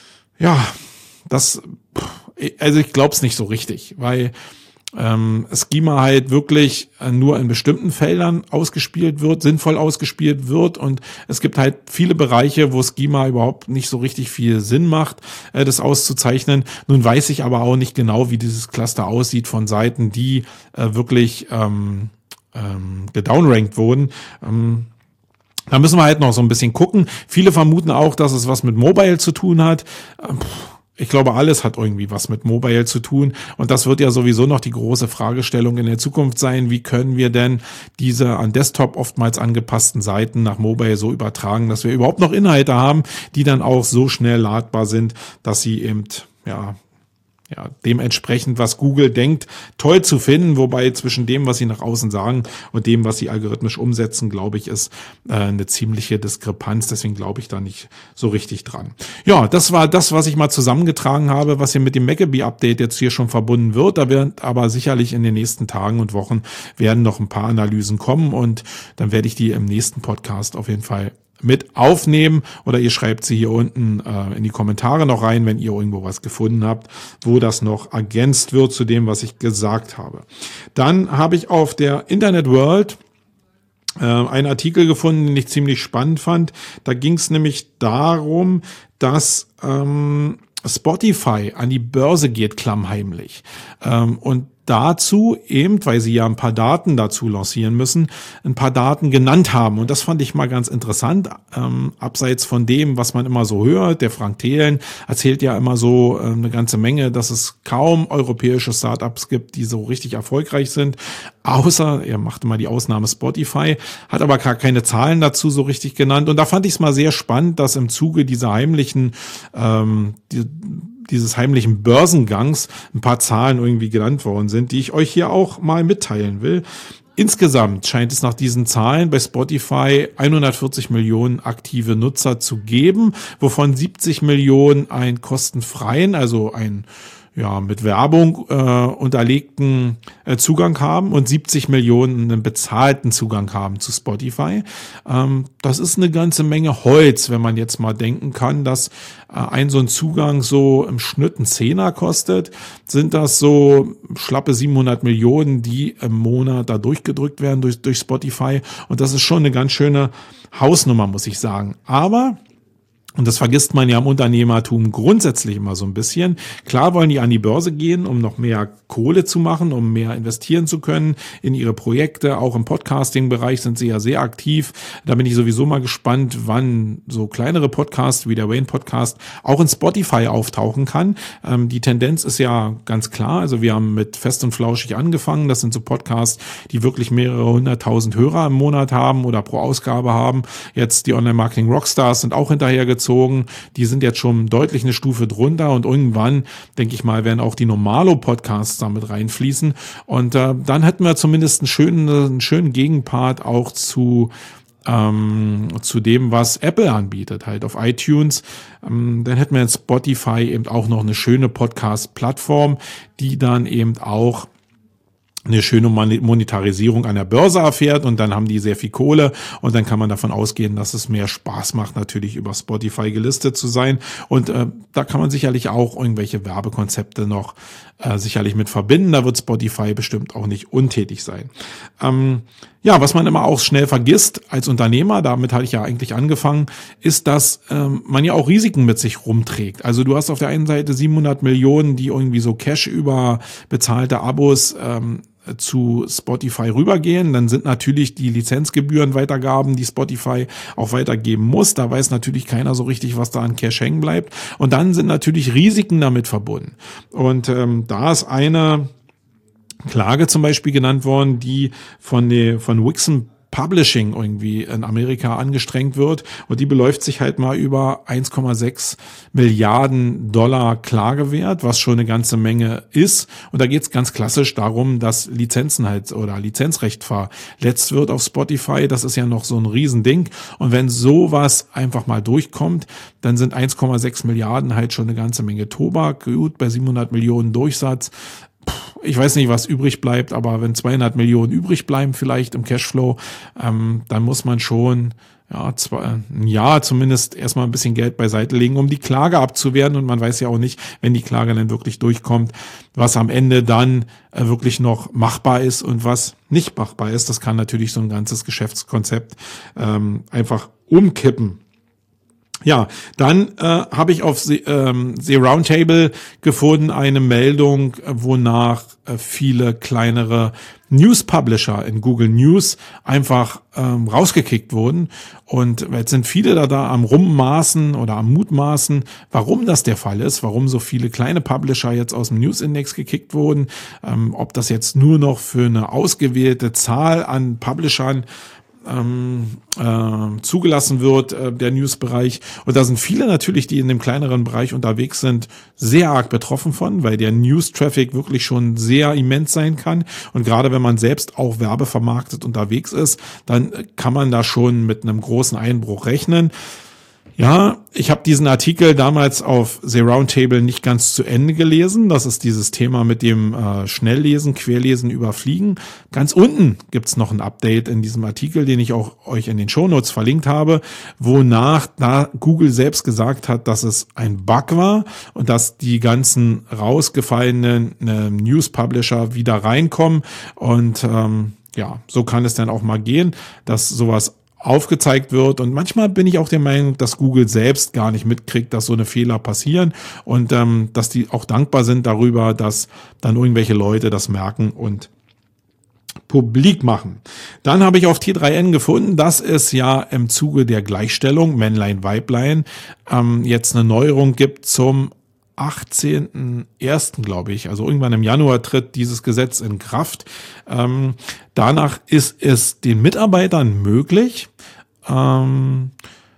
ja, das, also ich glaube es nicht so richtig, weil ähm, Schema halt wirklich nur in bestimmten Feldern ausgespielt wird, sinnvoll ausgespielt wird, und es gibt halt viele Bereiche, wo Schema überhaupt nicht so richtig viel Sinn macht, äh, das auszuzeichnen. Nun weiß ich aber auch nicht genau, wie dieses Cluster aussieht von Seiten, die äh, wirklich ähm, ähm, gedownrankt wurden. Ähm, Da müssen wir halt noch so ein bisschen gucken. Viele vermuten auch, dass es was mit Mobile zu tun hat. Ich glaube, alles hat irgendwie was mit Mobile zu tun. Und das wird ja sowieso noch die große Fragestellung in der Zukunft sein. Wie können wir denn diese an Desktop oftmals angepassten Seiten nach Mobile so übertragen, dass wir überhaupt noch Inhalte haben, die dann auch so schnell ladbar sind, dass sie eben, ja, Ja, dementsprechend, was Google denkt, toll zu finden, wobei zwischen dem, was sie nach außen sagen, und dem, was sie algorithmisch umsetzen, glaube ich, ist äh, eine ziemliche Diskrepanz. Deswegen glaube ich da nicht so richtig dran. Ja, das war das, was ich mal zusammengetragen habe, was hier mit dem Maccabee-Update jetzt hier schon verbunden wird. Da werden aber sicherlich in den nächsten Tagen und Wochen werden noch ein paar Analysen kommen, und dann werde ich die im nächsten Podcast auf jeden Fall mit aufnehmen, oder ihr schreibt sie hier unten äh, in die Kommentare noch rein, wenn ihr irgendwo was gefunden habt, wo das noch ergänzt wird zu dem, was ich gesagt habe. Dann habe ich auf der Internet World äh, einen Artikel gefunden, den ich ziemlich spannend fand. Da ging es nämlich darum, dass ähm, Spotify an die Börse geht, klammheimlich. Ähm, und dazu eben, weil sie ja ein paar Daten dazu lancieren müssen, ein paar Daten genannt haben. Und das fand ich mal ganz interessant, ähm, abseits von dem, was man immer so hört. Der Frank Thelen erzählt ja immer so äh, eine ganze Menge, dass es kaum europäische Startups gibt, die so richtig erfolgreich sind. Außer, er macht immer die Ausnahme Spotify, hat aber gar keine Zahlen dazu so richtig genannt. Und da fand ich es mal sehr spannend, dass im Zuge dieser heimlichen, ähm, die, dieses heimlichen Börsengangs ein paar Zahlen irgendwie genannt worden sind, die ich euch hier auch mal mitteilen will. Insgesamt scheint es nach diesen Zahlen bei Spotify hundertvierzig Millionen aktive Nutzer zu geben, wovon siebzig Millionen einen kostenfreien, also ein ja mit Werbung äh, unterlegten äh, Zugang haben, und siebzig Millionen einen bezahlten Zugang haben zu Spotify. Ähm, das ist eine ganze Menge Holz, wenn man jetzt mal denken kann, dass äh, ein so ein Zugang so im Schnitt ein Zehner kostet, sind das so schlappe siebenhundert Millionen, die im Monat da durchgedrückt werden durch, durch Spotify, und das ist schon eine ganz schöne Hausnummer, muss ich sagen. Aber Und das vergisst man ja im Unternehmertum grundsätzlich immer so ein bisschen. Klar wollen die an die Börse gehen, um noch mehr Kohle zu machen, um mehr investieren zu können in ihre Projekte. Auch im Podcasting-Bereich sind sie ja sehr aktiv. Da bin ich sowieso mal gespannt, wann so kleinere Podcasts wie der Wayne Podcast auch in Spotify auftauchen kann. Ähm, die Tendenz ist ja ganz klar. Also wir haben mit Fest und Flauschig angefangen. Das sind so Podcasts, die wirklich mehrere hunderttausend Hörer im Monat haben oder pro Ausgabe haben. Jetzt die Online-Marketing-Rockstars sind auch hinterhergezogen. Die sind jetzt schon deutlich eine Stufe drunter und irgendwann, denke ich mal, werden auch die Normalo-Podcasts damit reinfließen und äh, dann hätten wir zumindest einen schönen, einen schönen Gegenpart auch zu ähm, zu dem, was Apple anbietet, halt auf iTunes. Ähm, dann hätten wir in Spotify eben auch noch eine schöne Podcast-Plattform, die dann eben auch eine schöne Monetarisierung an der Börse erfährt und dann haben die sehr viel Kohle und dann kann man davon ausgehen, dass es mehr Spaß macht, natürlich über Spotify gelistet zu sein und äh, da kann man sicherlich auch irgendwelche Werbekonzepte noch äh, sicherlich mit verbinden, da wird Spotify bestimmt auch nicht untätig sein. Ähm, ja, was man immer auch schnell vergisst als Unternehmer, damit hatte ich ja eigentlich angefangen, ist, dass ähm, man ja auch Risiken mit sich rumträgt. Also du hast auf der einen Seite siebenhundert Millionen, die irgendwie so Cash über bezahlte Abos ähm, zu Spotify rübergehen, dann sind natürlich die Lizenzgebührenweitergaben, die Spotify auch weitergeben muss. Da weiß natürlich keiner so richtig, was da an Cash hängen bleibt. Und dann sind natürlich Risiken damit verbunden. Und ähm, da ist eine Klage zum Beispiel genannt worden, die von der von Wixen Publishing irgendwie in Amerika angestrengt wird und die beläuft sich halt mal über eins Komma sechs Milliarden Dollar Klagewert, was schon eine ganze Menge ist. Und da geht es ganz klassisch darum, dass Lizenzen halt oder Lizenzrecht verletzt wird auf Spotify. Das ist ja noch so ein Riesending. Und wenn sowas einfach mal durchkommt, dann sind eins Komma sechs Milliarden halt schon eine ganze Menge Tobak. Gut, bei siebenhundert Millionen Durchsatz. Ich weiß nicht, was übrig bleibt, aber wenn zweihundert Millionen übrig bleiben vielleicht im Cashflow, ähm, dann muss man schon ja, zwei, ein Jahr zumindest erstmal ein bisschen Geld beiseite legen, um die Klage abzuwehren. Und man weiß ja auch nicht, wenn die Klage dann wirklich durchkommt, was am Ende dann äh, wirklich noch machbar ist und was nicht machbar ist. Das kann natürlich so ein ganzes Geschäftskonzept ähm, einfach umkippen. Ja, dann äh, habe ich auf The, ähm, The Roundtable gefunden eine Meldung, wonach äh, viele kleinere News-Publisher in Google News einfach ähm, rausgekickt wurden. Und jetzt sind viele da, da am Rummaßen oder am Mutmaßen, warum das der Fall ist, warum so viele kleine Publisher jetzt aus dem News-Index gekickt wurden, ähm, ob das jetzt nur noch für eine ausgewählte Zahl an Publishern Ähm, äh, zugelassen wird, äh, der News-Bereich. Und da sind viele natürlich, die in dem kleineren Bereich unterwegs sind, sehr arg betroffen von, weil der News-Traffic wirklich schon sehr immens sein kann. Und gerade wenn man selbst auch werbevermarktet unterwegs ist, dann kann man da schon mit einem großen Einbruch rechnen. Ja, ich habe diesen Artikel damals auf The Roundtable nicht ganz zu Ende gelesen. Das ist dieses Thema mit dem äh, Schnelllesen, Querlesen, Überfliegen. Ganz unten gibt's noch ein Update in diesem Artikel, den ich auch euch in den Shownotes verlinkt habe, wonach da Google selbst gesagt hat, dass es ein Bug war und dass die ganzen rausgefallenen äh, News-Publisher wieder reinkommen. Und ähm, ja, so kann es dann auch mal gehen, dass sowas aufgezeigt wird. Und manchmal bin ich auch der Meinung, dass Google selbst gar nicht mitkriegt, dass so eine Fehler passieren und ähm, dass die auch dankbar sind darüber, dass dann irgendwelche Leute das merken und publik machen. Dann habe ich auf T drei N gefunden, dass es ja im Zuge der Gleichstellung Männlein, Weiblein ähm, jetzt eine Neuerung gibt zum achtzehnten ersten glaube ich, also irgendwann im Januar tritt dieses Gesetz in Kraft. Ähm, danach ist es den Mitarbeitern möglich, ähm,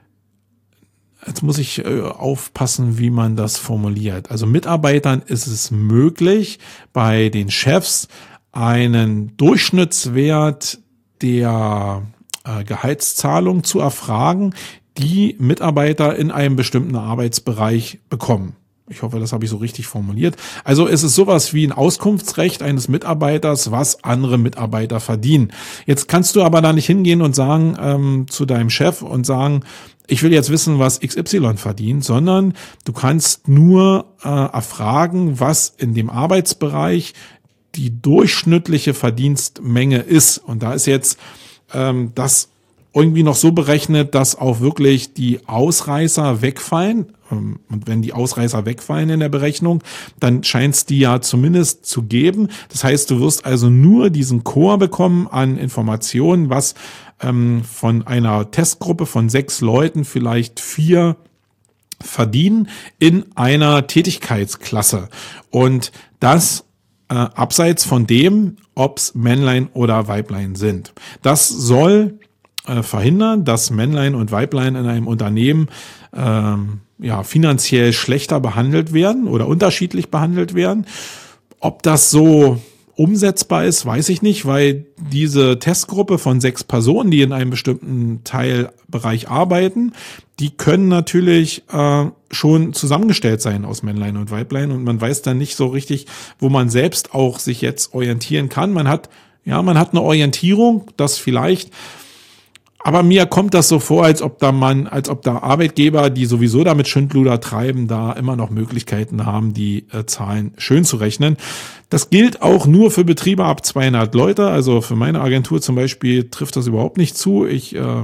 jetzt muss ich äh, aufpassen, wie man das formuliert. Also Mitarbeitern ist es möglich, bei den Chefs einen Durchschnittswert der äh, Gehaltszahlung zu erfragen, die Mitarbeiter in einem bestimmten Arbeitsbereich bekommen. Ich hoffe, das habe ich so richtig formuliert. Also es ist sowas wie ein Auskunftsrecht eines Mitarbeiters, was andere Mitarbeiter verdienen. Jetzt kannst du aber da nicht hingehen und sagen ähm, zu deinem Chef und sagen, ich will jetzt wissen, was X Y verdient, sondern du kannst nur äh, erfragen, was in dem Arbeitsbereich die durchschnittliche Verdienstmenge ist. Und da ist jetzt ähm, das irgendwie noch so berechnet, dass auch wirklich die Ausreißer wegfallen. Und wenn die Ausreißer wegfallen in der Berechnung, dann scheint es die ja zumindest zu geben. Das heißt, du wirst also nur diesen Core bekommen an Informationen, was ähm, von einer Testgruppe von sechs Leuten vielleicht vier verdienen in einer Tätigkeitsklasse. Und das äh, abseits von dem, ob's Männlein oder Weiblein sind. Das soll äh, verhindern, dass Männlein und Weiblein in einem Unternehmen ähm, ja, finanziell schlechter behandelt werden oder unterschiedlich behandelt werden. Ob das so umsetzbar ist, weiß ich nicht, weil diese Testgruppe von sechs Personen, die in einem bestimmten Teilbereich arbeiten, die können natürlich äh, schon zusammengestellt sein aus Männlein und Weiblein und man weiß dann nicht so richtig, wo man selbst auch sich jetzt orientieren kann. Man hat, ja, man hat eine Orientierung, das vielleicht. Aber mir kommt das so vor, als ob da man, als ob da Arbeitgeber, die sowieso damit Schindluder treiben, da immer noch Möglichkeiten haben, die äh, Zahlen schön zu rechnen. Das gilt auch nur für Betriebe ab zweihundert Leute. Also für meine Agentur zum Beispiel trifft das überhaupt nicht zu. Ich äh,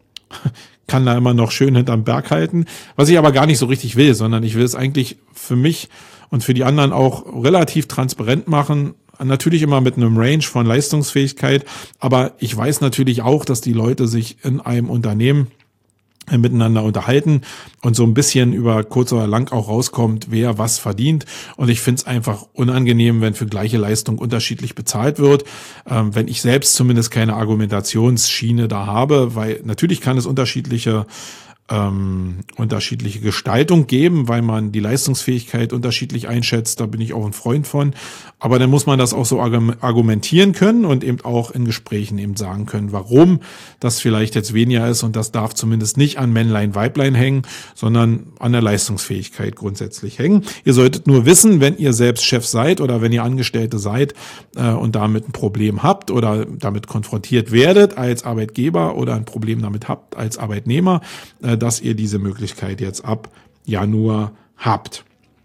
kann da immer noch schön hinterm Berg halten. Was ich aber gar nicht so richtig will, sondern ich will es eigentlich für mich und für die anderen auch relativ transparent machen. Natürlich immer mit einem Range von Leistungsfähigkeit, aber ich weiß natürlich auch, dass die Leute sich in einem Unternehmen miteinander unterhalten und so ein bisschen über kurz oder lang auch rauskommt, wer was verdient. Und ich finde es einfach unangenehm, wenn für gleiche Leistung unterschiedlich bezahlt wird. Ähm, wenn ich selbst zumindest keine Argumentationsschiene da habe, weil natürlich kann es unterschiedliche Ähm, unterschiedliche Gestaltung geben, weil man die Leistungsfähigkeit unterschiedlich einschätzt. Da bin ich auch ein Freund von. Aber dann muss man das auch so argumentieren können und eben auch in Gesprächen eben sagen können, warum das vielleicht jetzt weniger ist. Und das darf zumindest nicht an Männlein, Weiblein hängen, sondern an der Leistungsfähigkeit grundsätzlich hängen. Ihr solltet nur wissen, wenn ihr selbst Chef seid oder wenn ihr Angestellte seid äh, und damit ein Problem habt oder damit konfrontiert werdet als Arbeitgeber oder ein Problem damit habt als Arbeitnehmer, äh, dass ihr diese Möglichkeit jetzt ab Januar habt.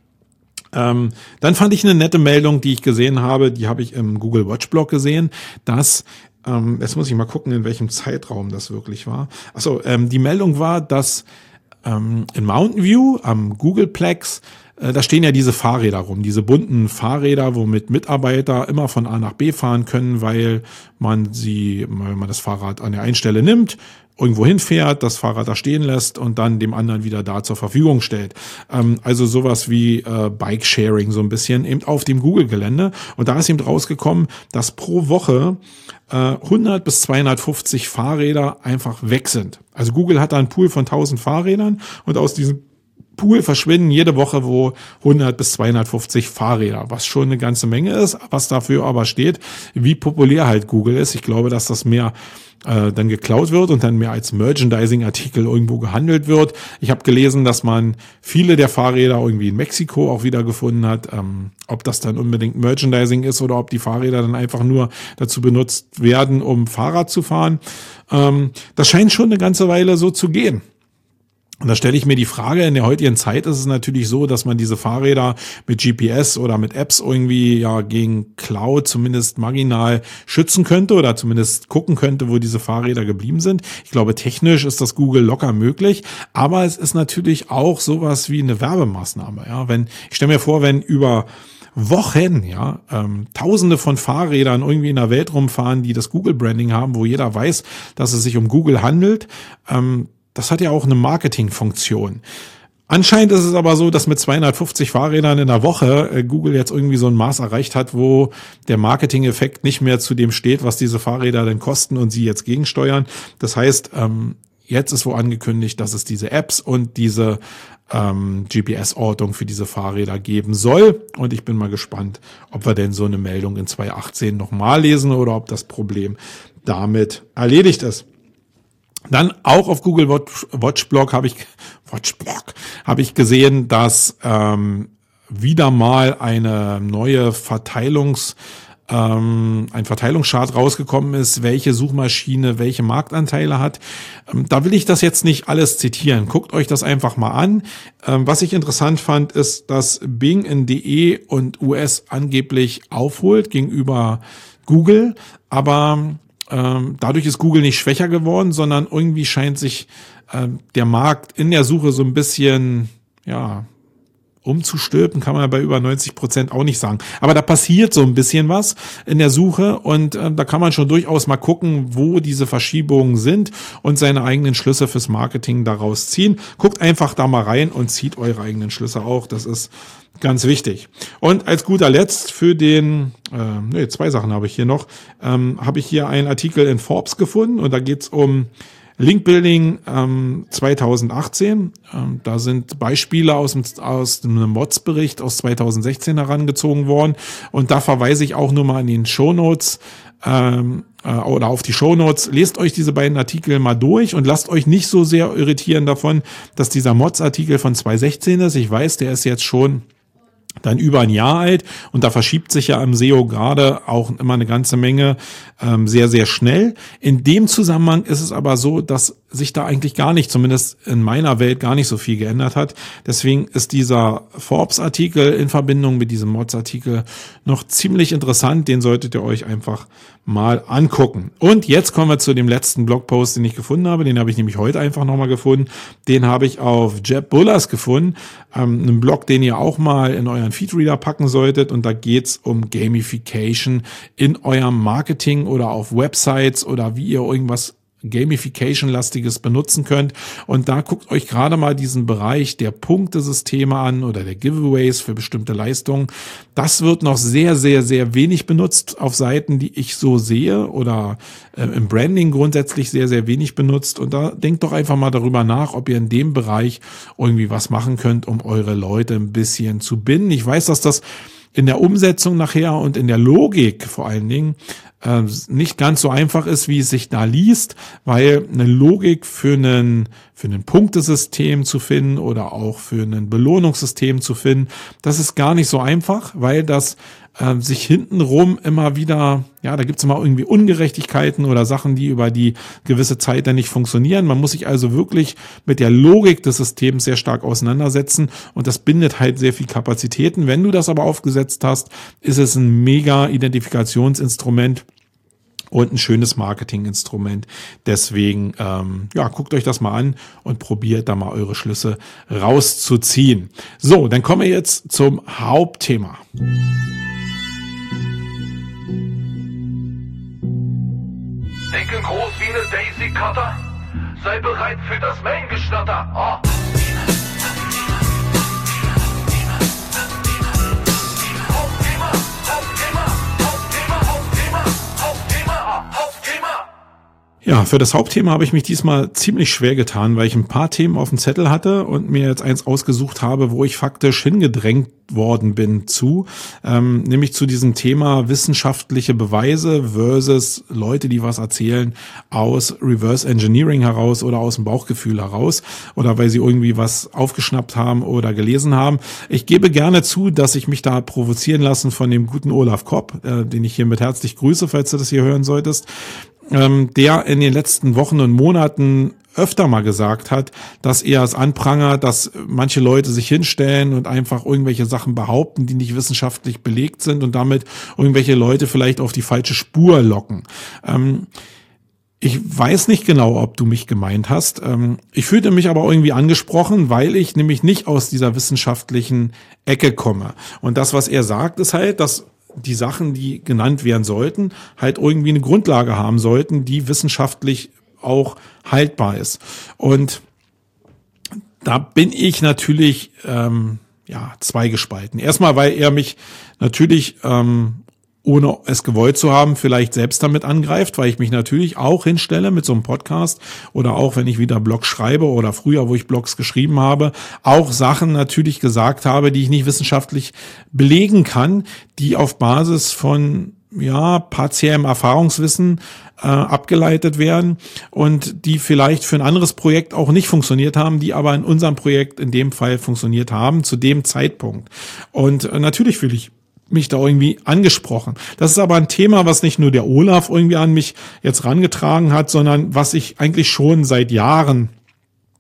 Ähm, dann fand ich eine nette Meldung, die ich gesehen habe, die habe ich im Google Watch Blog gesehen, dass, ähm, jetzt muss ich mal gucken, in welchem Zeitraum das wirklich war. Achso, ähm, die Meldung war, dass ähm, in Mountain View am Googleplex, äh, da stehen ja diese Fahrräder rum, diese bunten Fahrräder, womit Mitarbeiter immer von A nach B fahren können, weil man sie, wenn man das Fahrrad an der einen Stelle nimmt, irgendwo hinfährt, das Fahrrad da stehen lässt und dann dem anderen wieder da zur Verfügung stellt. Ähm, also sowas wie äh, Bike-Sharing so ein bisschen eben auf dem Google-Gelände. Und da ist eben rausgekommen, dass pro Woche äh, hundert bis zweihundertfünfzig Fahrräder einfach weg sind. Also Google hat da einen Pool von tausend Fahrrädern und aus diesem Pool verschwinden jede Woche wo hundert bis zweihundertfünfzig Fahrräder, was schon eine ganze Menge ist, was dafür aber steht, wie populär halt Google ist. Ich glaube, dass das mehr äh, dann geklaut wird und dann mehr als Merchandising-Artikel irgendwo gehandelt wird. Ich habe gelesen, dass man viele der Fahrräder irgendwie in Mexiko auch wieder gefunden hat. Ähm, ob das dann unbedingt Merchandising ist oder ob die Fahrräder dann einfach nur dazu benutzt werden, um Fahrrad zu fahren. Ähm, das scheint schon eine ganze Weile so zu gehen. Und da stelle ich mir die Frage, in der heutigen Zeit ist es natürlich so, dass man diese Fahrräder mit G P S oder mit Apps irgendwie ja gegen Cloud zumindest marginal schützen könnte oder zumindest gucken könnte, wo diese Fahrräder geblieben sind. Ich glaube, technisch ist das Google locker möglich, aber es ist natürlich auch sowas wie eine Werbemaßnahme. Ja, wenn ich stelle mir vor, wenn über Wochen, ja, ähm, Tausende von Fahrrädern irgendwie in der Welt rumfahren, die das Google-Branding haben, wo jeder weiß, dass es sich um Google handelt, ähm, das hat ja auch eine Marketingfunktion. Anscheinend ist es aber so, dass mit zweihundertfünfzig Fahrrädern in der Woche äh, Google jetzt irgendwie so ein Maß erreicht hat, wo der Marketing-Effekt nicht mehr zu dem steht, was diese Fahrräder denn kosten und sie jetzt gegensteuern. Das heißt, ähm, jetzt ist wohl angekündigt, dass es diese Apps und diese ähm, G P S-Ortung für diese Fahrräder geben soll. Und ich bin mal gespannt, ob wir denn so eine Meldung in zwanzig achtzehn nochmal lesen oder ob das Problem damit erledigt ist. Dann auch auf Google Watch, Watchblog habe ich Watchblog habe ich gesehen, dass ähm, wieder mal eine neue Verteilungs ähm, ein Verteilungschart rausgekommen ist, welche Suchmaschine welche Marktanteile hat. Ähm, da will ich das jetzt nicht alles zitieren. Guckt euch das einfach mal an. Ähm, was ich interessant fand, ist, dass Bing in D E und U S angeblich aufholt gegenüber Google, aber ähm, dadurch ist Google nicht schwächer geworden, sondern irgendwie scheint sich ähm, der Markt in der Suche so ein bisschen, ja, umzustülpen, kann man bei über neunzig Prozent auch nicht sagen. Aber da passiert so ein bisschen was in der Suche und äh, da kann man schon durchaus mal gucken, wo diese Verschiebungen sind und seine eigenen Schlüsse fürs Marketing daraus ziehen. Guckt einfach da mal rein und zieht eure eigenen Schlüsse auch. Das ist ganz wichtig. Und als guter Letzt für den, äh, nee, zwei Sachen habe ich hier noch, ähm, habe ich hier einen Artikel in Forbes gefunden und da geht's um Linkbuilding ähm, zwanzig achtzehn, ähm, da sind Beispiele aus dem, aus dem Mods-Bericht aus zwanzig sechzehn herangezogen worden und da verweise ich auch nur mal in den Shownotes ähm, äh, oder auf die Shownotes. Lest euch diese beiden Artikel mal durch und lasst euch nicht so sehr irritieren davon, dass dieser Mods-Artikel von zwanzig sechzehn ist. Ich weiß, der ist jetzt schon dann über ein Jahr alt und da verschiebt sich ja im S E O gerade auch immer eine ganze Menge ähm, sehr, sehr schnell. In dem Zusammenhang ist es aber so, dass sich da eigentlich gar nicht, zumindest in meiner Welt, gar nicht so viel geändert hat. Deswegen ist dieser Forbes-Artikel in Verbindung mit diesem Mods-Artikel noch ziemlich interessant. Den solltet ihr euch einfach mal angucken. Und jetzt kommen wir zu dem letzten Blogpost, den ich gefunden habe. Den habe ich nämlich heute einfach nochmal gefunden. Den habe ich auf Jeb Bullers gefunden. Ähm, einen Blog, den ihr auch mal in euren Feedreader packen solltet. Und da geht's um Gamification in eurem Marketing oder auf Websites oder wie ihr irgendwas Gamification-lastiges benutzen könnt. Und da guckt euch gerade mal diesen Bereich der Punktesysteme an oder der Giveaways für bestimmte Leistungen. Das wird noch sehr, sehr, sehr wenig benutzt auf Seiten, die ich so sehe oder äh, im Branding grundsätzlich sehr, sehr wenig benutzt. Und da denkt doch einfach mal darüber nach, ob ihr in dem Bereich irgendwie was machen könnt, um eure Leute ein bisschen zu binden. Ich weiß, dass das in der Umsetzung nachher und in der Logik vor allen Dingen äh, nicht ganz so einfach ist, wie es sich da liest, weil eine Logik für einen für ein Punktesystem zu finden oder auch für ein Belohnungssystem zu finden, das ist gar nicht so einfach, weil das äh, sich hintenrum immer wieder, ja, da gibt es immer irgendwie Ungerechtigkeiten oder Sachen, die über die gewisse Zeit dann nicht funktionieren. Man muss sich also wirklich mit der Logik des Systems sehr stark auseinandersetzen und das bindet halt sehr viel Kapazitäten. Wenn du das aber aufgesetzt hast, ist es ein mega Identifikationsinstrument und ein schönes Marketinginstrument. Deswegen, ähm, ja, guckt euch das mal an und probiert da mal eure Schlüsse rauszuziehen. So, dann kommen wir jetzt zum Hauptthema. Denken groß wie eine Daisy Cutter. Sei bereit für das Main-Geschnatter. Oh. Ja, für das Hauptthema habe ich mich diesmal ziemlich schwer getan, weil ich ein paar Themen auf dem Zettel hatte und mir jetzt eins ausgesucht habe, wo ich faktisch hingedrängt worden bin zu, ähm, nämlich zu diesem Thema wissenschaftliche Beweise versus Leute, die was erzählen aus Reverse Engineering heraus oder aus dem Bauchgefühl heraus oder weil sie irgendwie was aufgeschnappt haben oder gelesen haben. Ich gebe gerne zu, dass ich mich da provozieren lassen von dem guten Olaf Kopp, äh, den ich hiermit herzlich grüße, falls du das hier hören solltest, ähm, der in den letzten Wochen und Monaten öfter mal gesagt hat, dass er es anprangert, dass manche Leute sich hinstellen und einfach irgendwelche Sachen behaupten, die nicht wissenschaftlich belegt sind und damit irgendwelche Leute vielleicht auf die falsche Spur locken. Ähm, ich weiß nicht genau, ob du mich gemeint hast. Ähm, ich fühlte mich aber irgendwie angesprochen, weil ich nämlich nicht aus dieser wissenschaftlichen Ecke komme. Und das, was er sagt, ist halt, dass die Sachen, die genannt werden sollten, halt irgendwie eine Grundlage haben sollten, die wissenschaftlich auch haltbar ist. Und da bin ich natürlich ähm, ja zweigespalten. Erstmal, weil er mich natürlich ähm, ohne es gewollt zu haben, vielleicht selbst damit angreift, weil ich mich natürlich auch hinstelle mit so einem Podcast oder auch, wenn ich wieder Blogs schreibe oder früher, wo ich Blogs geschrieben habe, auch Sachen natürlich gesagt habe, die ich nicht wissenschaftlich belegen kann, die auf Basis von ja partiellem Erfahrungswissen äh, abgeleitet werden und die vielleicht für ein anderes Projekt auch nicht funktioniert haben, die aber in unserem Projekt in dem Fall funktioniert haben, zu dem Zeitpunkt. Und äh, natürlich fühle ich mich da irgendwie angesprochen. Das ist aber ein Thema, was nicht nur der Olaf irgendwie an mich jetzt rangetragen hat, sondern was ich eigentlich schon seit Jahren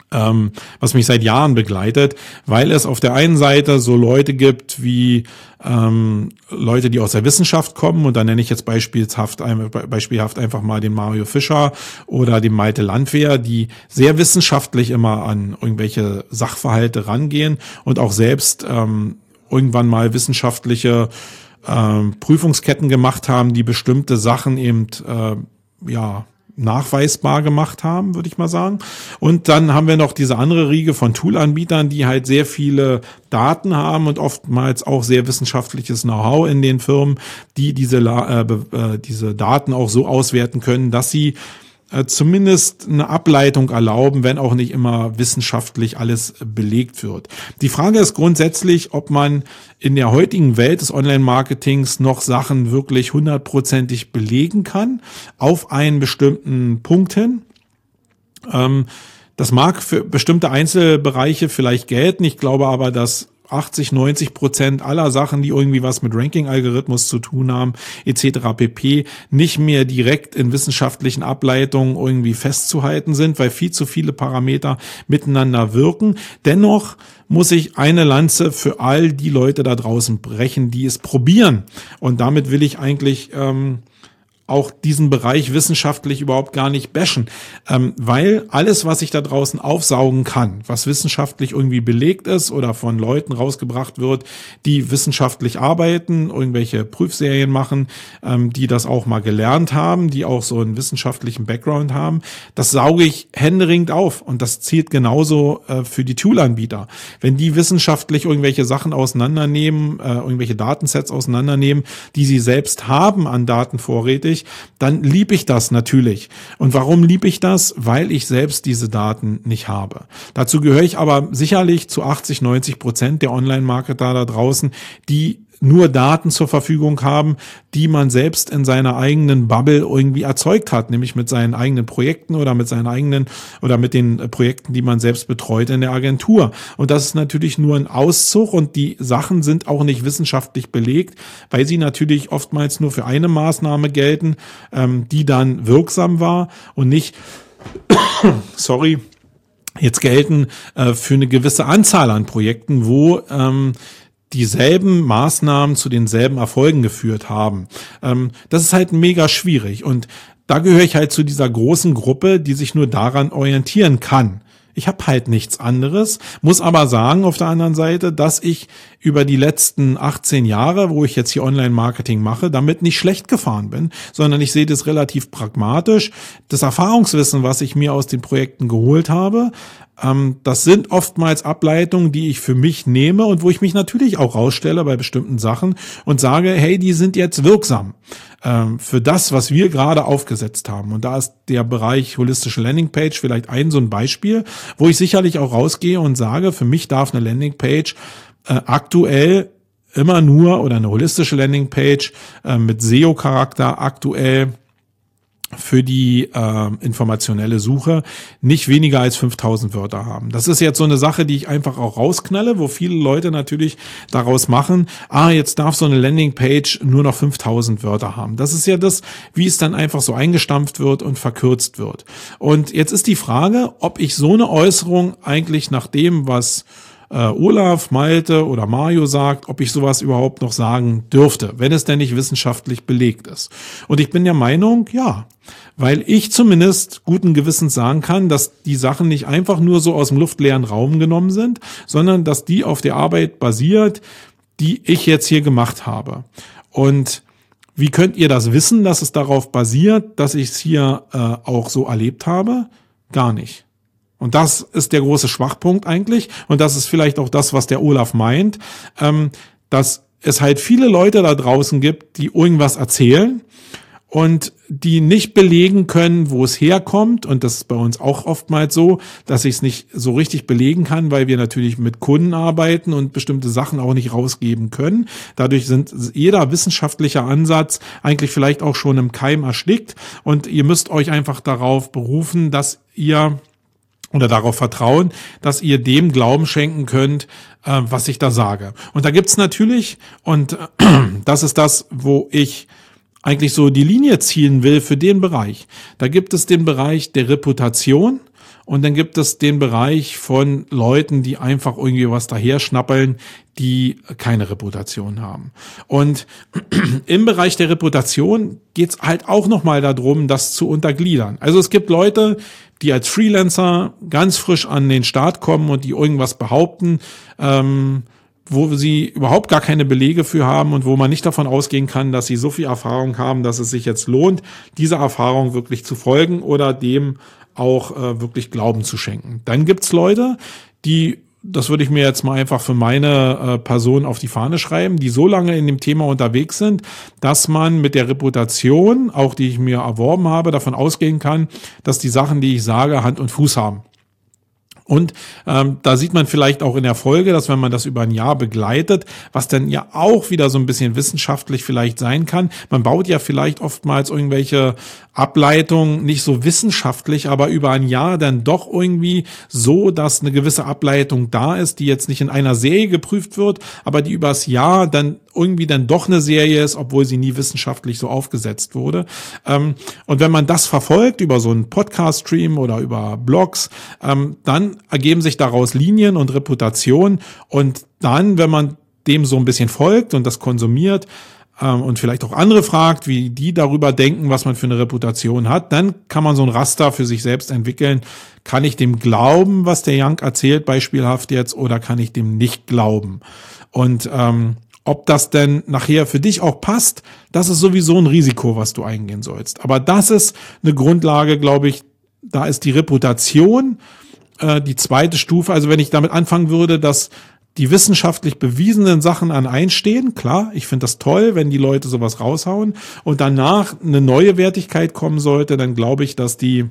ähm, was mich seit Jahren begleitet, weil es auf der einen Seite so Leute gibt wie ähm, Leute, die aus der Wissenschaft kommen, und da nenne ich jetzt beispielhaft, beispielhaft einfach mal den Mario Fischer oder den Malte Landwehr, die sehr wissenschaftlich immer an irgendwelche Sachverhalte rangehen und auch selbst ähm, irgendwann mal wissenschaftliche ähm, Prüfungsketten gemacht haben, die bestimmte Sachen eben äh, ja nachweisbar gemacht haben, würde ich mal sagen. Und dann haben wir noch diese andere Riege von Toolanbietern, die halt sehr viele Daten haben und oftmals auch sehr wissenschaftliches Know-how in den Firmen, die diese, äh, äh, diese Daten auch so auswerten können, dass sie äh, zumindest eine Ableitung erlauben, wenn auch nicht immer wissenschaftlich alles belegt wird. Die Frage ist grundsätzlich, ob man in der heutigen Welt des Online-Marketings noch Sachen wirklich hundertprozentig belegen kann, auf einen bestimmten Punkt hin. Ähm, das mag für bestimmte Einzelbereiche vielleicht gelten. Ich glaube aber, dass achtzig, neunzig Prozent aller Sachen, die irgendwie was mit Ranking-Algorithmus zu tun haben, et cetera pp., nicht mehr direkt in wissenschaftlichen Ableitungen irgendwie festzuhalten sind, weil viel zu viele Parameter miteinander wirken. Dennoch muss ich eine Lanze für all die Leute da draußen brechen, die es probieren. Und damit will ich eigentlich ähm, auch diesen Bereich wissenschaftlich überhaupt gar nicht bashen, ähm, weil alles, was ich da draußen aufsaugen kann, was wissenschaftlich irgendwie belegt ist oder von Leuten rausgebracht wird, die wissenschaftlich arbeiten, irgendwelche Prüfserien machen, ähm, die das auch mal gelernt haben, die auch so einen wissenschaftlichen Background haben, das sauge ich händeringend auf, und das zielt genauso äh, für die Toolanbieter. Wenn die wissenschaftlich irgendwelche Sachen auseinandernehmen, äh, irgendwelche Datensets auseinandernehmen, die sie selbst haben an Daten vorrätig, dann lieb ich das natürlich. Und warum lieb ich das? Weil ich selbst diese Daten nicht habe. Dazu gehöre ich aber sicherlich zu achtzig, neunzig Prozent der Online-Marketer da draußen, die nur Daten zur Verfügung haben, die man selbst in seiner eigenen Bubble irgendwie erzeugt hat, nämlich mit seinen eigenen Projekten oder mit seinen eigenen oder mit den Projekten, die man selbst betreut in der Agentur. Und das ist natürlich nur ein Auszug, und die Sachen sind auch nicht wissenschaftlich belegt, weil sie natürlich oftmals nur für eine Maßnahme gelten, ähm, die dann wirksam war und nicht, sorry, jetzt gelten äh, für eine gewisse Anzahl an Projekten, wo ähm, dieselben Maßnahmen zu denselben Erfolgen geführt haben. Ähm, das ist halt mega schwierig, und da gehöre ich halt zu dieser großen Gruppe, die sich nur daran orientieren kann. Ich habe halt nichts anderes, muss aber sagen auf der anderen Seite, dass ich über die letzten achtzehn Jahre, wo ich jetzt hier Online-Marketing mache, damit nicht schlecht gefahren bin, sondern ich sehe das relativ pragmatisch. Das Erfahrungswissen, was ich mir aus den Projekten geholt habe, ähm, das sind oftmals Ableitungen, die ich für mich nehme und wo ich mich natürlich auch rausstelle bei bestimmten Sachen und sage, hey, die sind jetzt wirksam ähm, für das, was wir gerade aufgesetzt haben. Und da ist der Bereich holistische Landingpage vielleicht ein so ein Beispiel, wo ich sicherlich auch rausgehe und sage, für mich darf eine Landingpage äh, aktuell immer nur, oder eine holistische Landingpage äh, mit S E O-Charakter aktuell für die äh, informationelle Suche nicht weniger als fünftausend Wörter haben. Das ist jetzt so eine Sache, die ich einfach auch rausknalle, wo viele Leute natürlich daraus machen, ah, jetzt darf so eine Landingpage nur noch fünftausend Wörter haben. Das ist ja das, wie es dann einfach so eingestampft wird und verkürzt wird. Und jetzt ist die Frage, ob ich so eine Äußerung eigentlich nach dem, was äh, Olaf, Malte oder Mario sagt, ob ich sowas überhaupt noch sagen dürfte, wenn es denn nicht wissenschaftlich belegt ist. Und ich bin der Meinung, ja, weil ich zumindest guten Gewissens sagen kann, dass die Sachen nicht einfach nur so aus dem luftleeren Raum genommen sind, sondern dass die auf der Arbeit basiert, die ich jetzt hier gemacht habe. Und wie könnt ihr das wissen, dass es darauf basiert, dass ich es hier äh, auch so erlebt habe? Gar nicht. Und das ist der große Schwachpunkt eigentlich. Und das ist vielleicht auch das, was der Olaf meint, ähm, dass es halt viele Leute da draußen gibt, die irgendwas erzählen und die nicht belegen können, wo es herkommt. Und das ist bei uns auch oftmals so, dass ich es nicht so richtig belegen kann, weil wir natürlich mit Kunden arbeiten und bestimmte Sachen auch nicht rausgeben können. Dadurch sind jeder wissenschaftliche Ansatz eigentlich vielleicht auch schon im Keim erstickt. Und ihr müsst euch einfach darauf berufen, dass ihr oder darauf vertrauen, dass ihr dem Glauben schenken könnt, äh, was ich da sage. Und da gibt's natürlich, und äh, das ist das, wo ich eigentlich so die Linie ziehen will für den Bereich. Da gibt es den Bereich der Reputation Und dann gibt es den Bereich von Leuten, die einfach irgendwie was daherschnappeln, die keine Reputation haben. Und im Bereich der Reputation geht's halt auch nochmal darum, das zu untergliedern. Also es gibt Leute, die als Freelancer ganz frisch an den Start kommen und die irgendwas behaupten, ähm, wo sie überhaupt gar keine Belege für haben und wo man nicht davon ausgehen kann, dass sie so viel Erfahrung haben, dass es sich jetzt lohnt, dieser Erfahrung wirklich zu folgen oder dem auch äh, wirklich Glauben zu schenken. Dann gibt's Leute, die, das würde ich mir jetzt mal einfach für meine äh, Person auf die Fahne schreiben, die so lange in dem Thema unterwegs sind, dass man mit der Reputation, auch die ich mir erworben habe, davon ausgehen kann, dass die Sachen, die ich sage, Hand und Fuß haben. Und ähm, da sieht man vielleicht auch in der Folge, dass wenn man das über ein Jahr begleitet, was dann ja auch wieder so ein bisschen wissenschaftlich vielleicht sein kann, man baut ja vielleicht oftmals irgendwelche Ableitungen nicht so wissenschaftlich, aber über ein Jahr dann doch irgendwie so, dass eine gewisse Ableitung da ist, die jetzt nicht in einer Serie geprüft wird, aber die übers Jahr dann irgendwie dann doch eine Serie ist, obwohl sie nie wissenschaftlich so aufgesetzt wurde. Ähm, und wenn man das verfolgt über so einen Podcast-Stream oder über Blogs, ähm, dann ergeben sich daraus Linien und Reputation. Und dann, wenn man dem so ein bisschen folgt und das konsumiert ähm, und vielleicht auch andere fragt, wie die darüber denken, was man für eine Reputation hat, dann kann man so ein Raster für sich selbst entwickeln. Kann ich dem glauben, was der Young erzählt, beispielhaft jetzt, oder kann ich dem nicht glauben? Und ähm, ob das denn nachher für dich auch passt, das ist sowieso ein Risiko, was du eingehen sollst. Aber das ist eine Grundlage, glaube ich, da ist die Reputation äh, die zweite Stufe. Also wenn ich damit anfangen würde, dass die wissenschaftlich bewiesenen Sachen an einstehen, klar, ich finde das toll, wenn die Leute sowas raushauen und danach eine neue Wertigkeit kommen sollte, dann glaube ich, dass die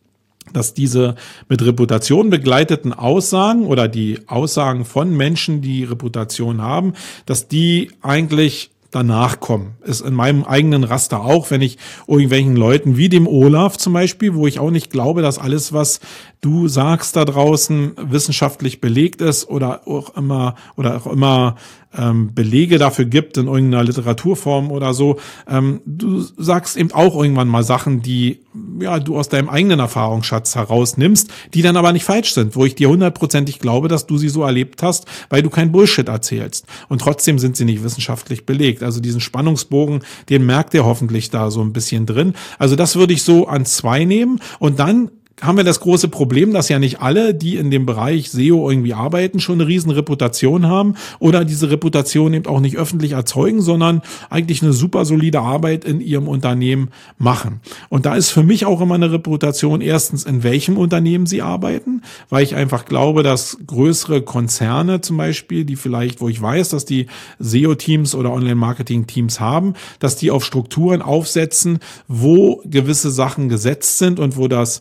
dass diese mit Reputation begleiteten Aussagen oder die Aussagen von Menschen, die Reputation haben, dass die eigentlich danach kommen. Ist in meinem eigenen Raster auch, wenn ich irgendwelchen Leuten wie dem Olaf zum Beispiel, wo ich auch nicht glaube, dass alles, was du sagst da draußen, wissenschaftlich belegt ist oder auch immer oder auch immer ähm, Belege dafür gibt in irgendeiner Literaturform oder so. Ähm, du sagst eben auch irgendwann mal Sachen, die ja du aus deinem eigenen Erfahrungsschatz herausnimmst, die dann aber nicht falsch sind, wo ich dir hundertprozentig glaube, dass du sie so erlebt hast, weil du kein Bullshit erzählst. Und trotzdem sind sie nicht wissenschaftlich belegt. Also diesen Spannungsbogen, den merkt ihr hoffentlich da so ein bisschen drin. Also das würde ich so an zwei nehmen und dann haben wir das große Problem, dass ja nicht alle, die in dem Bereich S E O irgendwie arbeiten, schon eine riesen Reputation haben oder diese Reputation eben auch nicht öffentlich erzeugen, sondern eigentlich eine super solide Arbeit in ihrem Unternehmen machen. Und da ist für mich auch immer eine Reputation erstens, in welchem Unternehmen sie arbeiten, weil ich einfach glaube, dass größere Konzerne zum Beispiel, die vielleicht, wo ich weiß, dass die S E O-Teams oder Online-Marketing-Teams haben, dass die auf Strukturen aufsetzen, wo gewisse Sachen gesetzt sind und wo das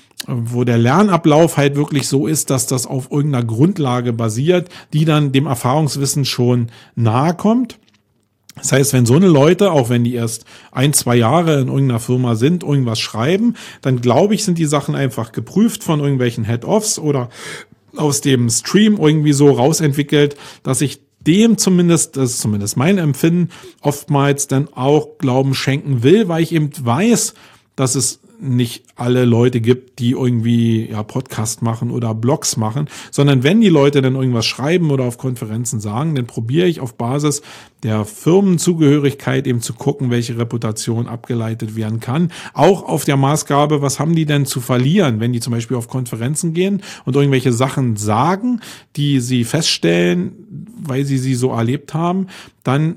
wo der Lernablauf halt wirklich so ist, dass das auf irgendeiner Grundlage basiert, die dann dem Erfahrungswissen schon nahe kommt. Das heißt, wenn so eine Leute, auch wenn die erst ein, zwei Jahre in irgendeiner Firma sind, irgendwas schreiben, dann glaube ich, sind die Sachen einfach geprüft von irgendwelchen Head-Offs oder aus dem Stream irgendwie so rausentwickelt, dass ich dem zumindest, das ist zumindest mein Empfinden, oftmals dann auch Glauben schenken will, weil ich eben weiß, dass es nicht alle Leute gibt, die irgendwie ja Podcast machen oder Blogs machen, sondern wenn die Leute dann irgendwas schreiben oder auf Konferenzen sagen, dann probiere ich auf Basis der Firmenzugehörigkeit eben zu gucken, welche Reputation abgeleitet werden kann. Auch auf der Maßgabe, was haben die denn zu verlieren, wenn die zum Beispiel auf Konferenzen gehen und irgendwelche Sachen sagen, die sie feststellen, weil sie sie so erlebt haben, dann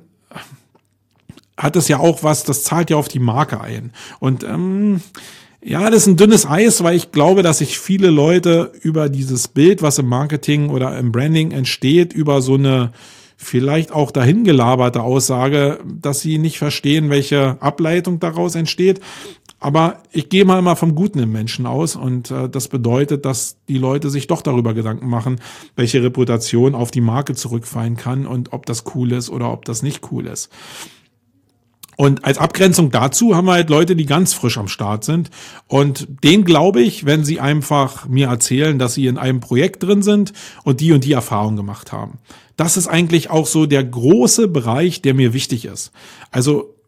hat es ja auch was, das zahlt ja auf die Marke ein. Und ähm, ja, das ist ein dünnes Eis, weil ich glaube, dass sich viele Leute über dieses Bild, was im Marketing oder im Branding entsteht, über so eine vielleicht auch dahingelaberte Aussage, dass sie nicht verstehen, welche Ableitung daraus entsteht. Aber ich gehe mal immer vom Guten im Menschen aus und äh, das bedeutet, dass die Leute sich doch darüber Gedanken machen, welche Reputation auf die Marke zurückfallen kann und ob das cool ist oder ob das nicht cool ist. Und als Abgrenzung dazu haben wir halt Leute, die ganz frisch am Start sind. Und denen glaube ich, wenn sie einfach mir erzählen, dass sie in einem Projekt drin sind und die und die Erfahrung gemacht haben. Das ist eigentlich auch so der große Bereich, der mir wichtig ist. Also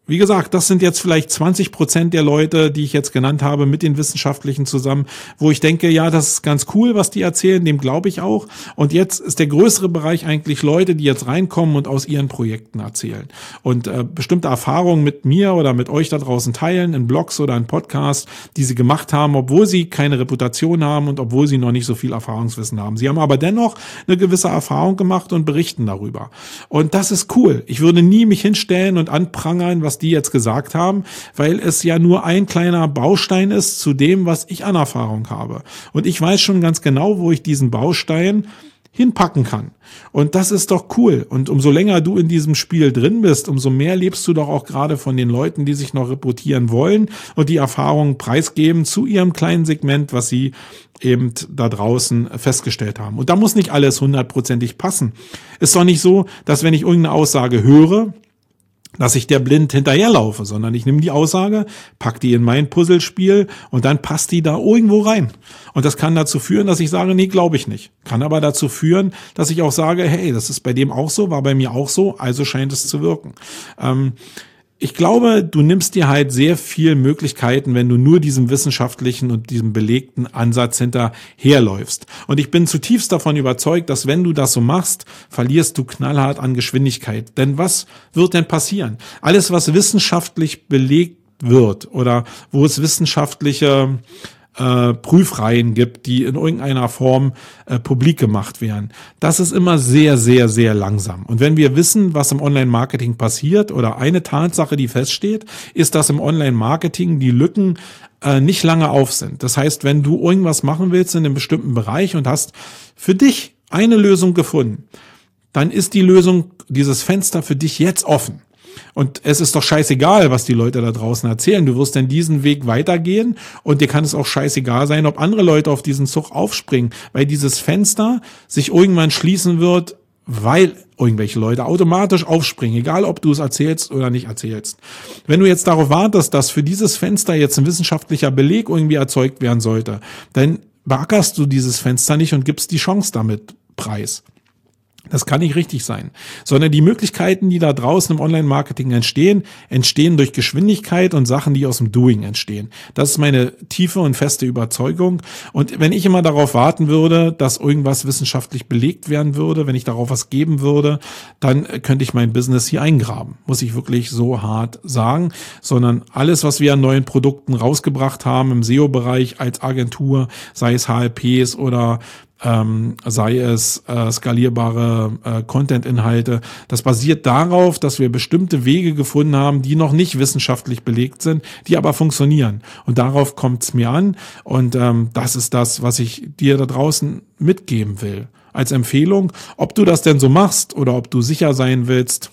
Wie gesagt, das sind jetzt vielleicht zwanzig Prozent der Leute, die ich jetzt genannt habe, mit den Wissenschaftlichen zusammen, wo ich denke, ja, das ist ganz cool, was die erzählen, dem glaube ich auch. Und jetzt ist der größere Bereich eigentlich Leute, die jetzt reinkommen und aus ihren Projekten erzählen. Und äh, bestimmte Erfahrungen mit mir oder mit euch da draußen teilen, in Blogs oder in Podcasts, die sie gemacht haben, obwohl sie keine Reputation haben und obwohl sie noch nicht so viel Erfahrungswissen haben. Sie haben aber dennoch eine gewisse Erfahrung gemacht und berichten darüber. Und das ist cool. Ich würde nie mich hinstellen und anprangern, was die jetzt gesagt haben, weil es ja nur ein kleiner Baustein ist zu dem, was ich an Erfahrung habe. Und ich weiß schon ganz genau, wo ich diesen Baustein hinpacken kann. Und das ist doch cool. Und umso länger du in diesem Spiel drin bist, umso mehr lebst du doch auch gerade von den Leuten, die sich noch rekrutieren wollen und die Erfahrungen preisgeben zu ihrem kleinen Segment, was sie eben da draußen festgestellt haben. Und da muss nicht alles hundertprozentig passen. Ist doch nicht so, dass wenn ich irgendeine Aussage höre, dass ich der blind hinterherlaufe, sondern ich nehme die Aussage, pack die in mein Puzzlespiel und dann passt die da irgendwo rein. Und das kann dazu führen, dass ich sage, nee, glaube ich nicht. Kann aber dazu führen, dass ich auch sage, hey, das ist bei dem auch so, war bei mir auch so, also scheint es zu wirken. Ähm, Ich glaube, du nimmst dir halt sehr viel Möglichkeiten, wenn du nur diesem wissenschaftlichen und diesem belegten Ansatz hinterherläufst. Und ich bin zutiefst davon überzeugt, dass wenn du das so machst, verlierst du knallhart an Geschwindigkeit. Denn was wird denn passieren? Alles, was wissenschaftlich belegt wird oder wo es wissenschaftliche Äh, Prüfreihen gibt, die in irgendeiner Form äh, publik gemacht werden. Das ist immer sehr, sehr, sehr langsam. Und wenn wir wissen, was im Online-Marketing passiert oder eine Tatsache, die feststeht, ist, dass im Online-Marketing die Lücken äh, nicht lange auf sind. Das heißt, wenn du irgendwas machen willst in einem bestimmten Bereich und hast für dich eine Lösung gefunden, dann ist die Lösung, dieses Fenster für dich jetzt offen. Und es ist doch scheißegal, was die Leute da draußen erzählen. Du wirst dann diesen Weg weitergehen und dir kann es auch scheißegal sein, ob andere Leute auf diesen Zug aufspringen, weil dieses Fenster sich irgendwann schließen wird, weil irgendwelche Leute automatisch aufspringen, egal ob du es erzählst oder nicht erzählst. Wenn du jetzt darauf wartest, dass für dieses Fenster jetzt ein wissenschaftlicher Beleg irgendwie erzeugt werden sollte, dann beackerst du dieses Fenster nicht und gibst die Chance damit preis. Das kann nicht richtig sein, sondern die Möglichkeiten, die da draußen im Online-Marketing entstehen, entstehen durch Geschwindigkeit und Sachen, die aus dem Doing entstehen. Das ist meine tiefe und feste Überzeugung. Und wenn ich immer darauf warten würde, dass irgendwas wissenschaftlich belegt werden würde, wenn ich darauf was geben würde, dann könnte ich mein Business hier eingraben. Muss ich wirklich so hart sagen, sondern alles, was wir an neuen Produkten rausgebracht haben im S E O-Bereich als Agentur, sei es H L Ps oder Ähm, sei es äh, skalierbare äh, Content-Inhalte. Das basiert darauf, dass wir bestimmte Wege gefunden haben, die noch nicht wissenschaftlich belegt sind, die aber funktionieren. Und darauf kommt es mir an. Und ähm, das ist das, was ich dir da draußen mitgeben will. Als Empfehlung, ob du das denn so machst oder ob du sicher sein willst,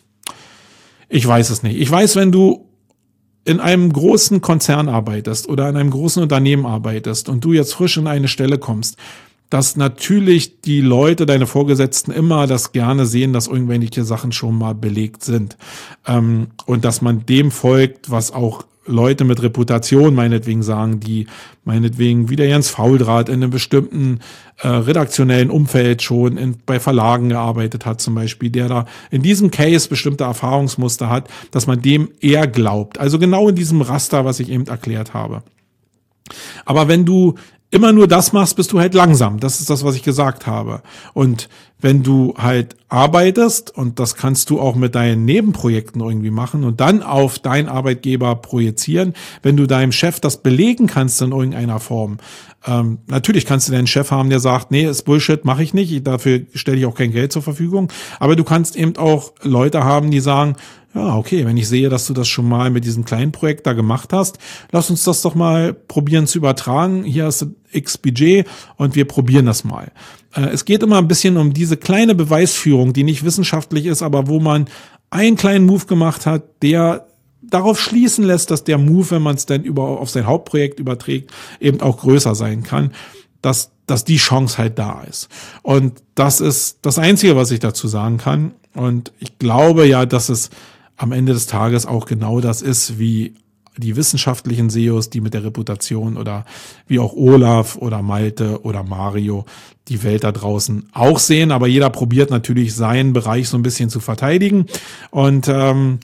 ich weiß es nicht. Ich weiß, wenn du in einem großen Konzern arbeitest oder in einem großen Unternehmen arbeitest und du jetzt frisch in eine Stelle kommst, dass natürlich die Leute, deine Vorgesetzten, immer das gerne sehen, dass irgendwelche Sachen schon mal belegt sind. Ähm, und dass man dem folgt, was auch Leute mit Reputation meinetwegen sagen, die meinetwegen wie der Jens Fauldraht in einem bestimmten äh, redaktionellen Umfeld schon in, bei Verlagen gearbeitet hat zum Beispiel, der da in diesem Case bestimmte Erfahrungsmuster hat, dass man dem eher glaubt. Also genau in diesem Raster, was ich eben erklärt habe. Aber wenn du immer nur das machst, bist du halt langsam. Das ist das, was ich gesagt habe. Und wenn du halt arbeitest, und das kannst du auch mit deinen Nebenprojekten irgendwie machen und dann auf deinen Arbeitgeber projizieren, wenn du deinem Chef das belegen kannst in irgendeiner Form. Ähm, natürlich kannst du deinen Chef haben, der sagt, nee, ist Bullshit, mache ich nicht, dafür stelle ich auch kein Geld zur Verfügung. Aber du kannst eben auch Leute haben, die sagen, ja, okay, wenn ich sehe, dass du das schon mal mit diesem kleinen Projekt da gemacht hast, lass uns das doch mal probieren zu übertragen. Hier hast du X Budget und wir probieren das mal. Äh, es geht immer ein bisschen um diese kleine Beweisführung, die nicht wissenschaftlich ist, aber wo man einen kleinen Move gemacht hat, der darauf schließen lässt, dass der Move, wenn man es dann über, auf sein Hauptprojekt überträgt, eben auch größer sein kann, dass, dass die Chance halt da ist. Und das ist das Einzige, was ich dazu sagen kann. Und ich glaube ja, dass es am Ende des Tages auch genau das ist, wie die wissenschaftlichen S E Os, die mit der Reputation oder wie auch Olaf oder Malte oder Mario die Welt da draußen auch sehen. Aber jeder probiert natürlich seinen Bereich so ein bisschen zu verteidigen. Und ähm,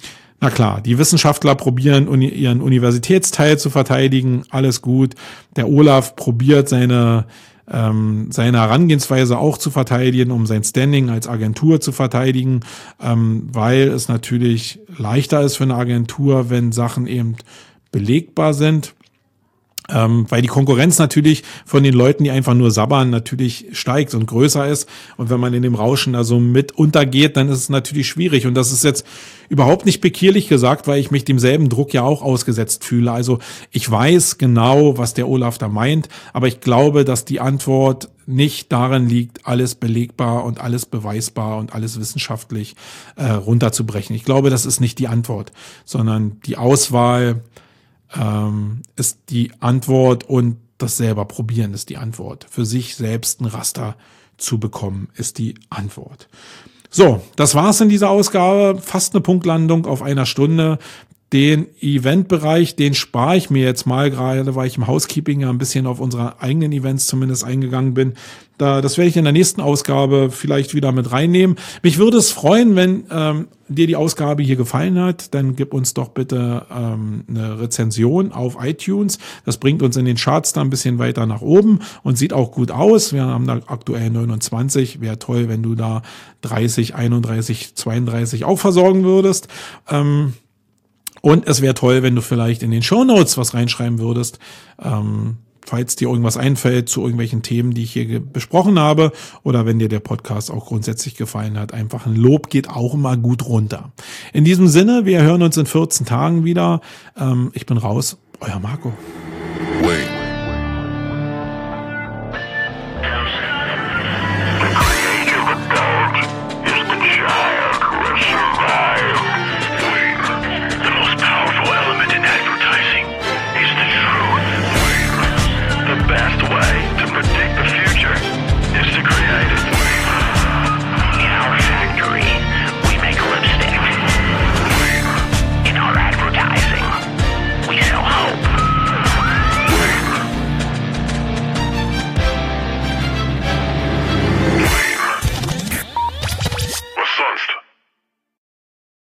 Na klar, die Wissenschaftler probieren uni- ihren Universitätsteil zu verteidigen, alles gut. Der Olaf probiert seine ähm, seine Herangehensweise auch zu verteidigen, um sein Standing als Agentur zu verteidigen, ähm, weil es natürlich leichter ist für eine Agentur, wenn Sachen eben belegbar sind. Ähm, weil die Konkurrenz natürlich von den Leuten, die einfach nur sabbern, natürlich steigt und größer ist. Und wenn man in dem Rauschen da so mit untergeht, dann ist es natürlich schwierig. Und das ist jetzt überhaupt nicht bekierlich gesagt, weil ich mich demselben Druck ja auch ausgesetzt fühle. Also ich weiß genau, was der Olaf da meint, aber ich glaube, dass die Antwort nicht darin liegt, alles belegbar und alles beweisbar und alles wissenschaftlich äh, runterzubrechen. Ich glaube, das ist nicht die Antwort, sondern die Auswahl Ähm, ist die Antwort und das selber probieren ist die Antwort. Für sich selbst ein Raster zu bekommen, ist die Antwort. So, das war's in dieser Ausgabe. Fast eine Punktlandung auf einer Stunde. Den Eventbereich, den spare ich mir jetzt mal, gerade weil ich im Housekeeping ja ein bisschen auf unsere eigenen Events zumindest eingegangen bin. Da, das werde ich in der nächsten Ausgabe vielleicht wieder mit reinnehmen. Mich würde es freuen, wenn ähm, dir die Ausgabe hier gefallen hat. Dann gib uns doch bitte ähm, eine Rezension auf iTunes. Das bringt uns in den Charts da ein bisschen weiter nach oben und sieht auch gut aus. Wir haben da aktuell neunundzwanzig. Wäre toll, wenn du da dreißig, einunddreißig, zweiunddreißig auch versorgen würdest. Ähm, Und es wäre toll, wenn du vielleicht in den Shownotes was reinschreiben würdest, ähm, falls dir irgendwas einfällt zu irgendwelchen Themen, die ich hier besprochen habe, oder wenn dir der Podcast auch grundsätzlich gefallen hat. Einfach ein Lob geht auch immer gut runter. In diesem Sinne, wir hören uns in vierzehn Tagen wieder. Ähm, ich bin raus, euer Marco. Wait.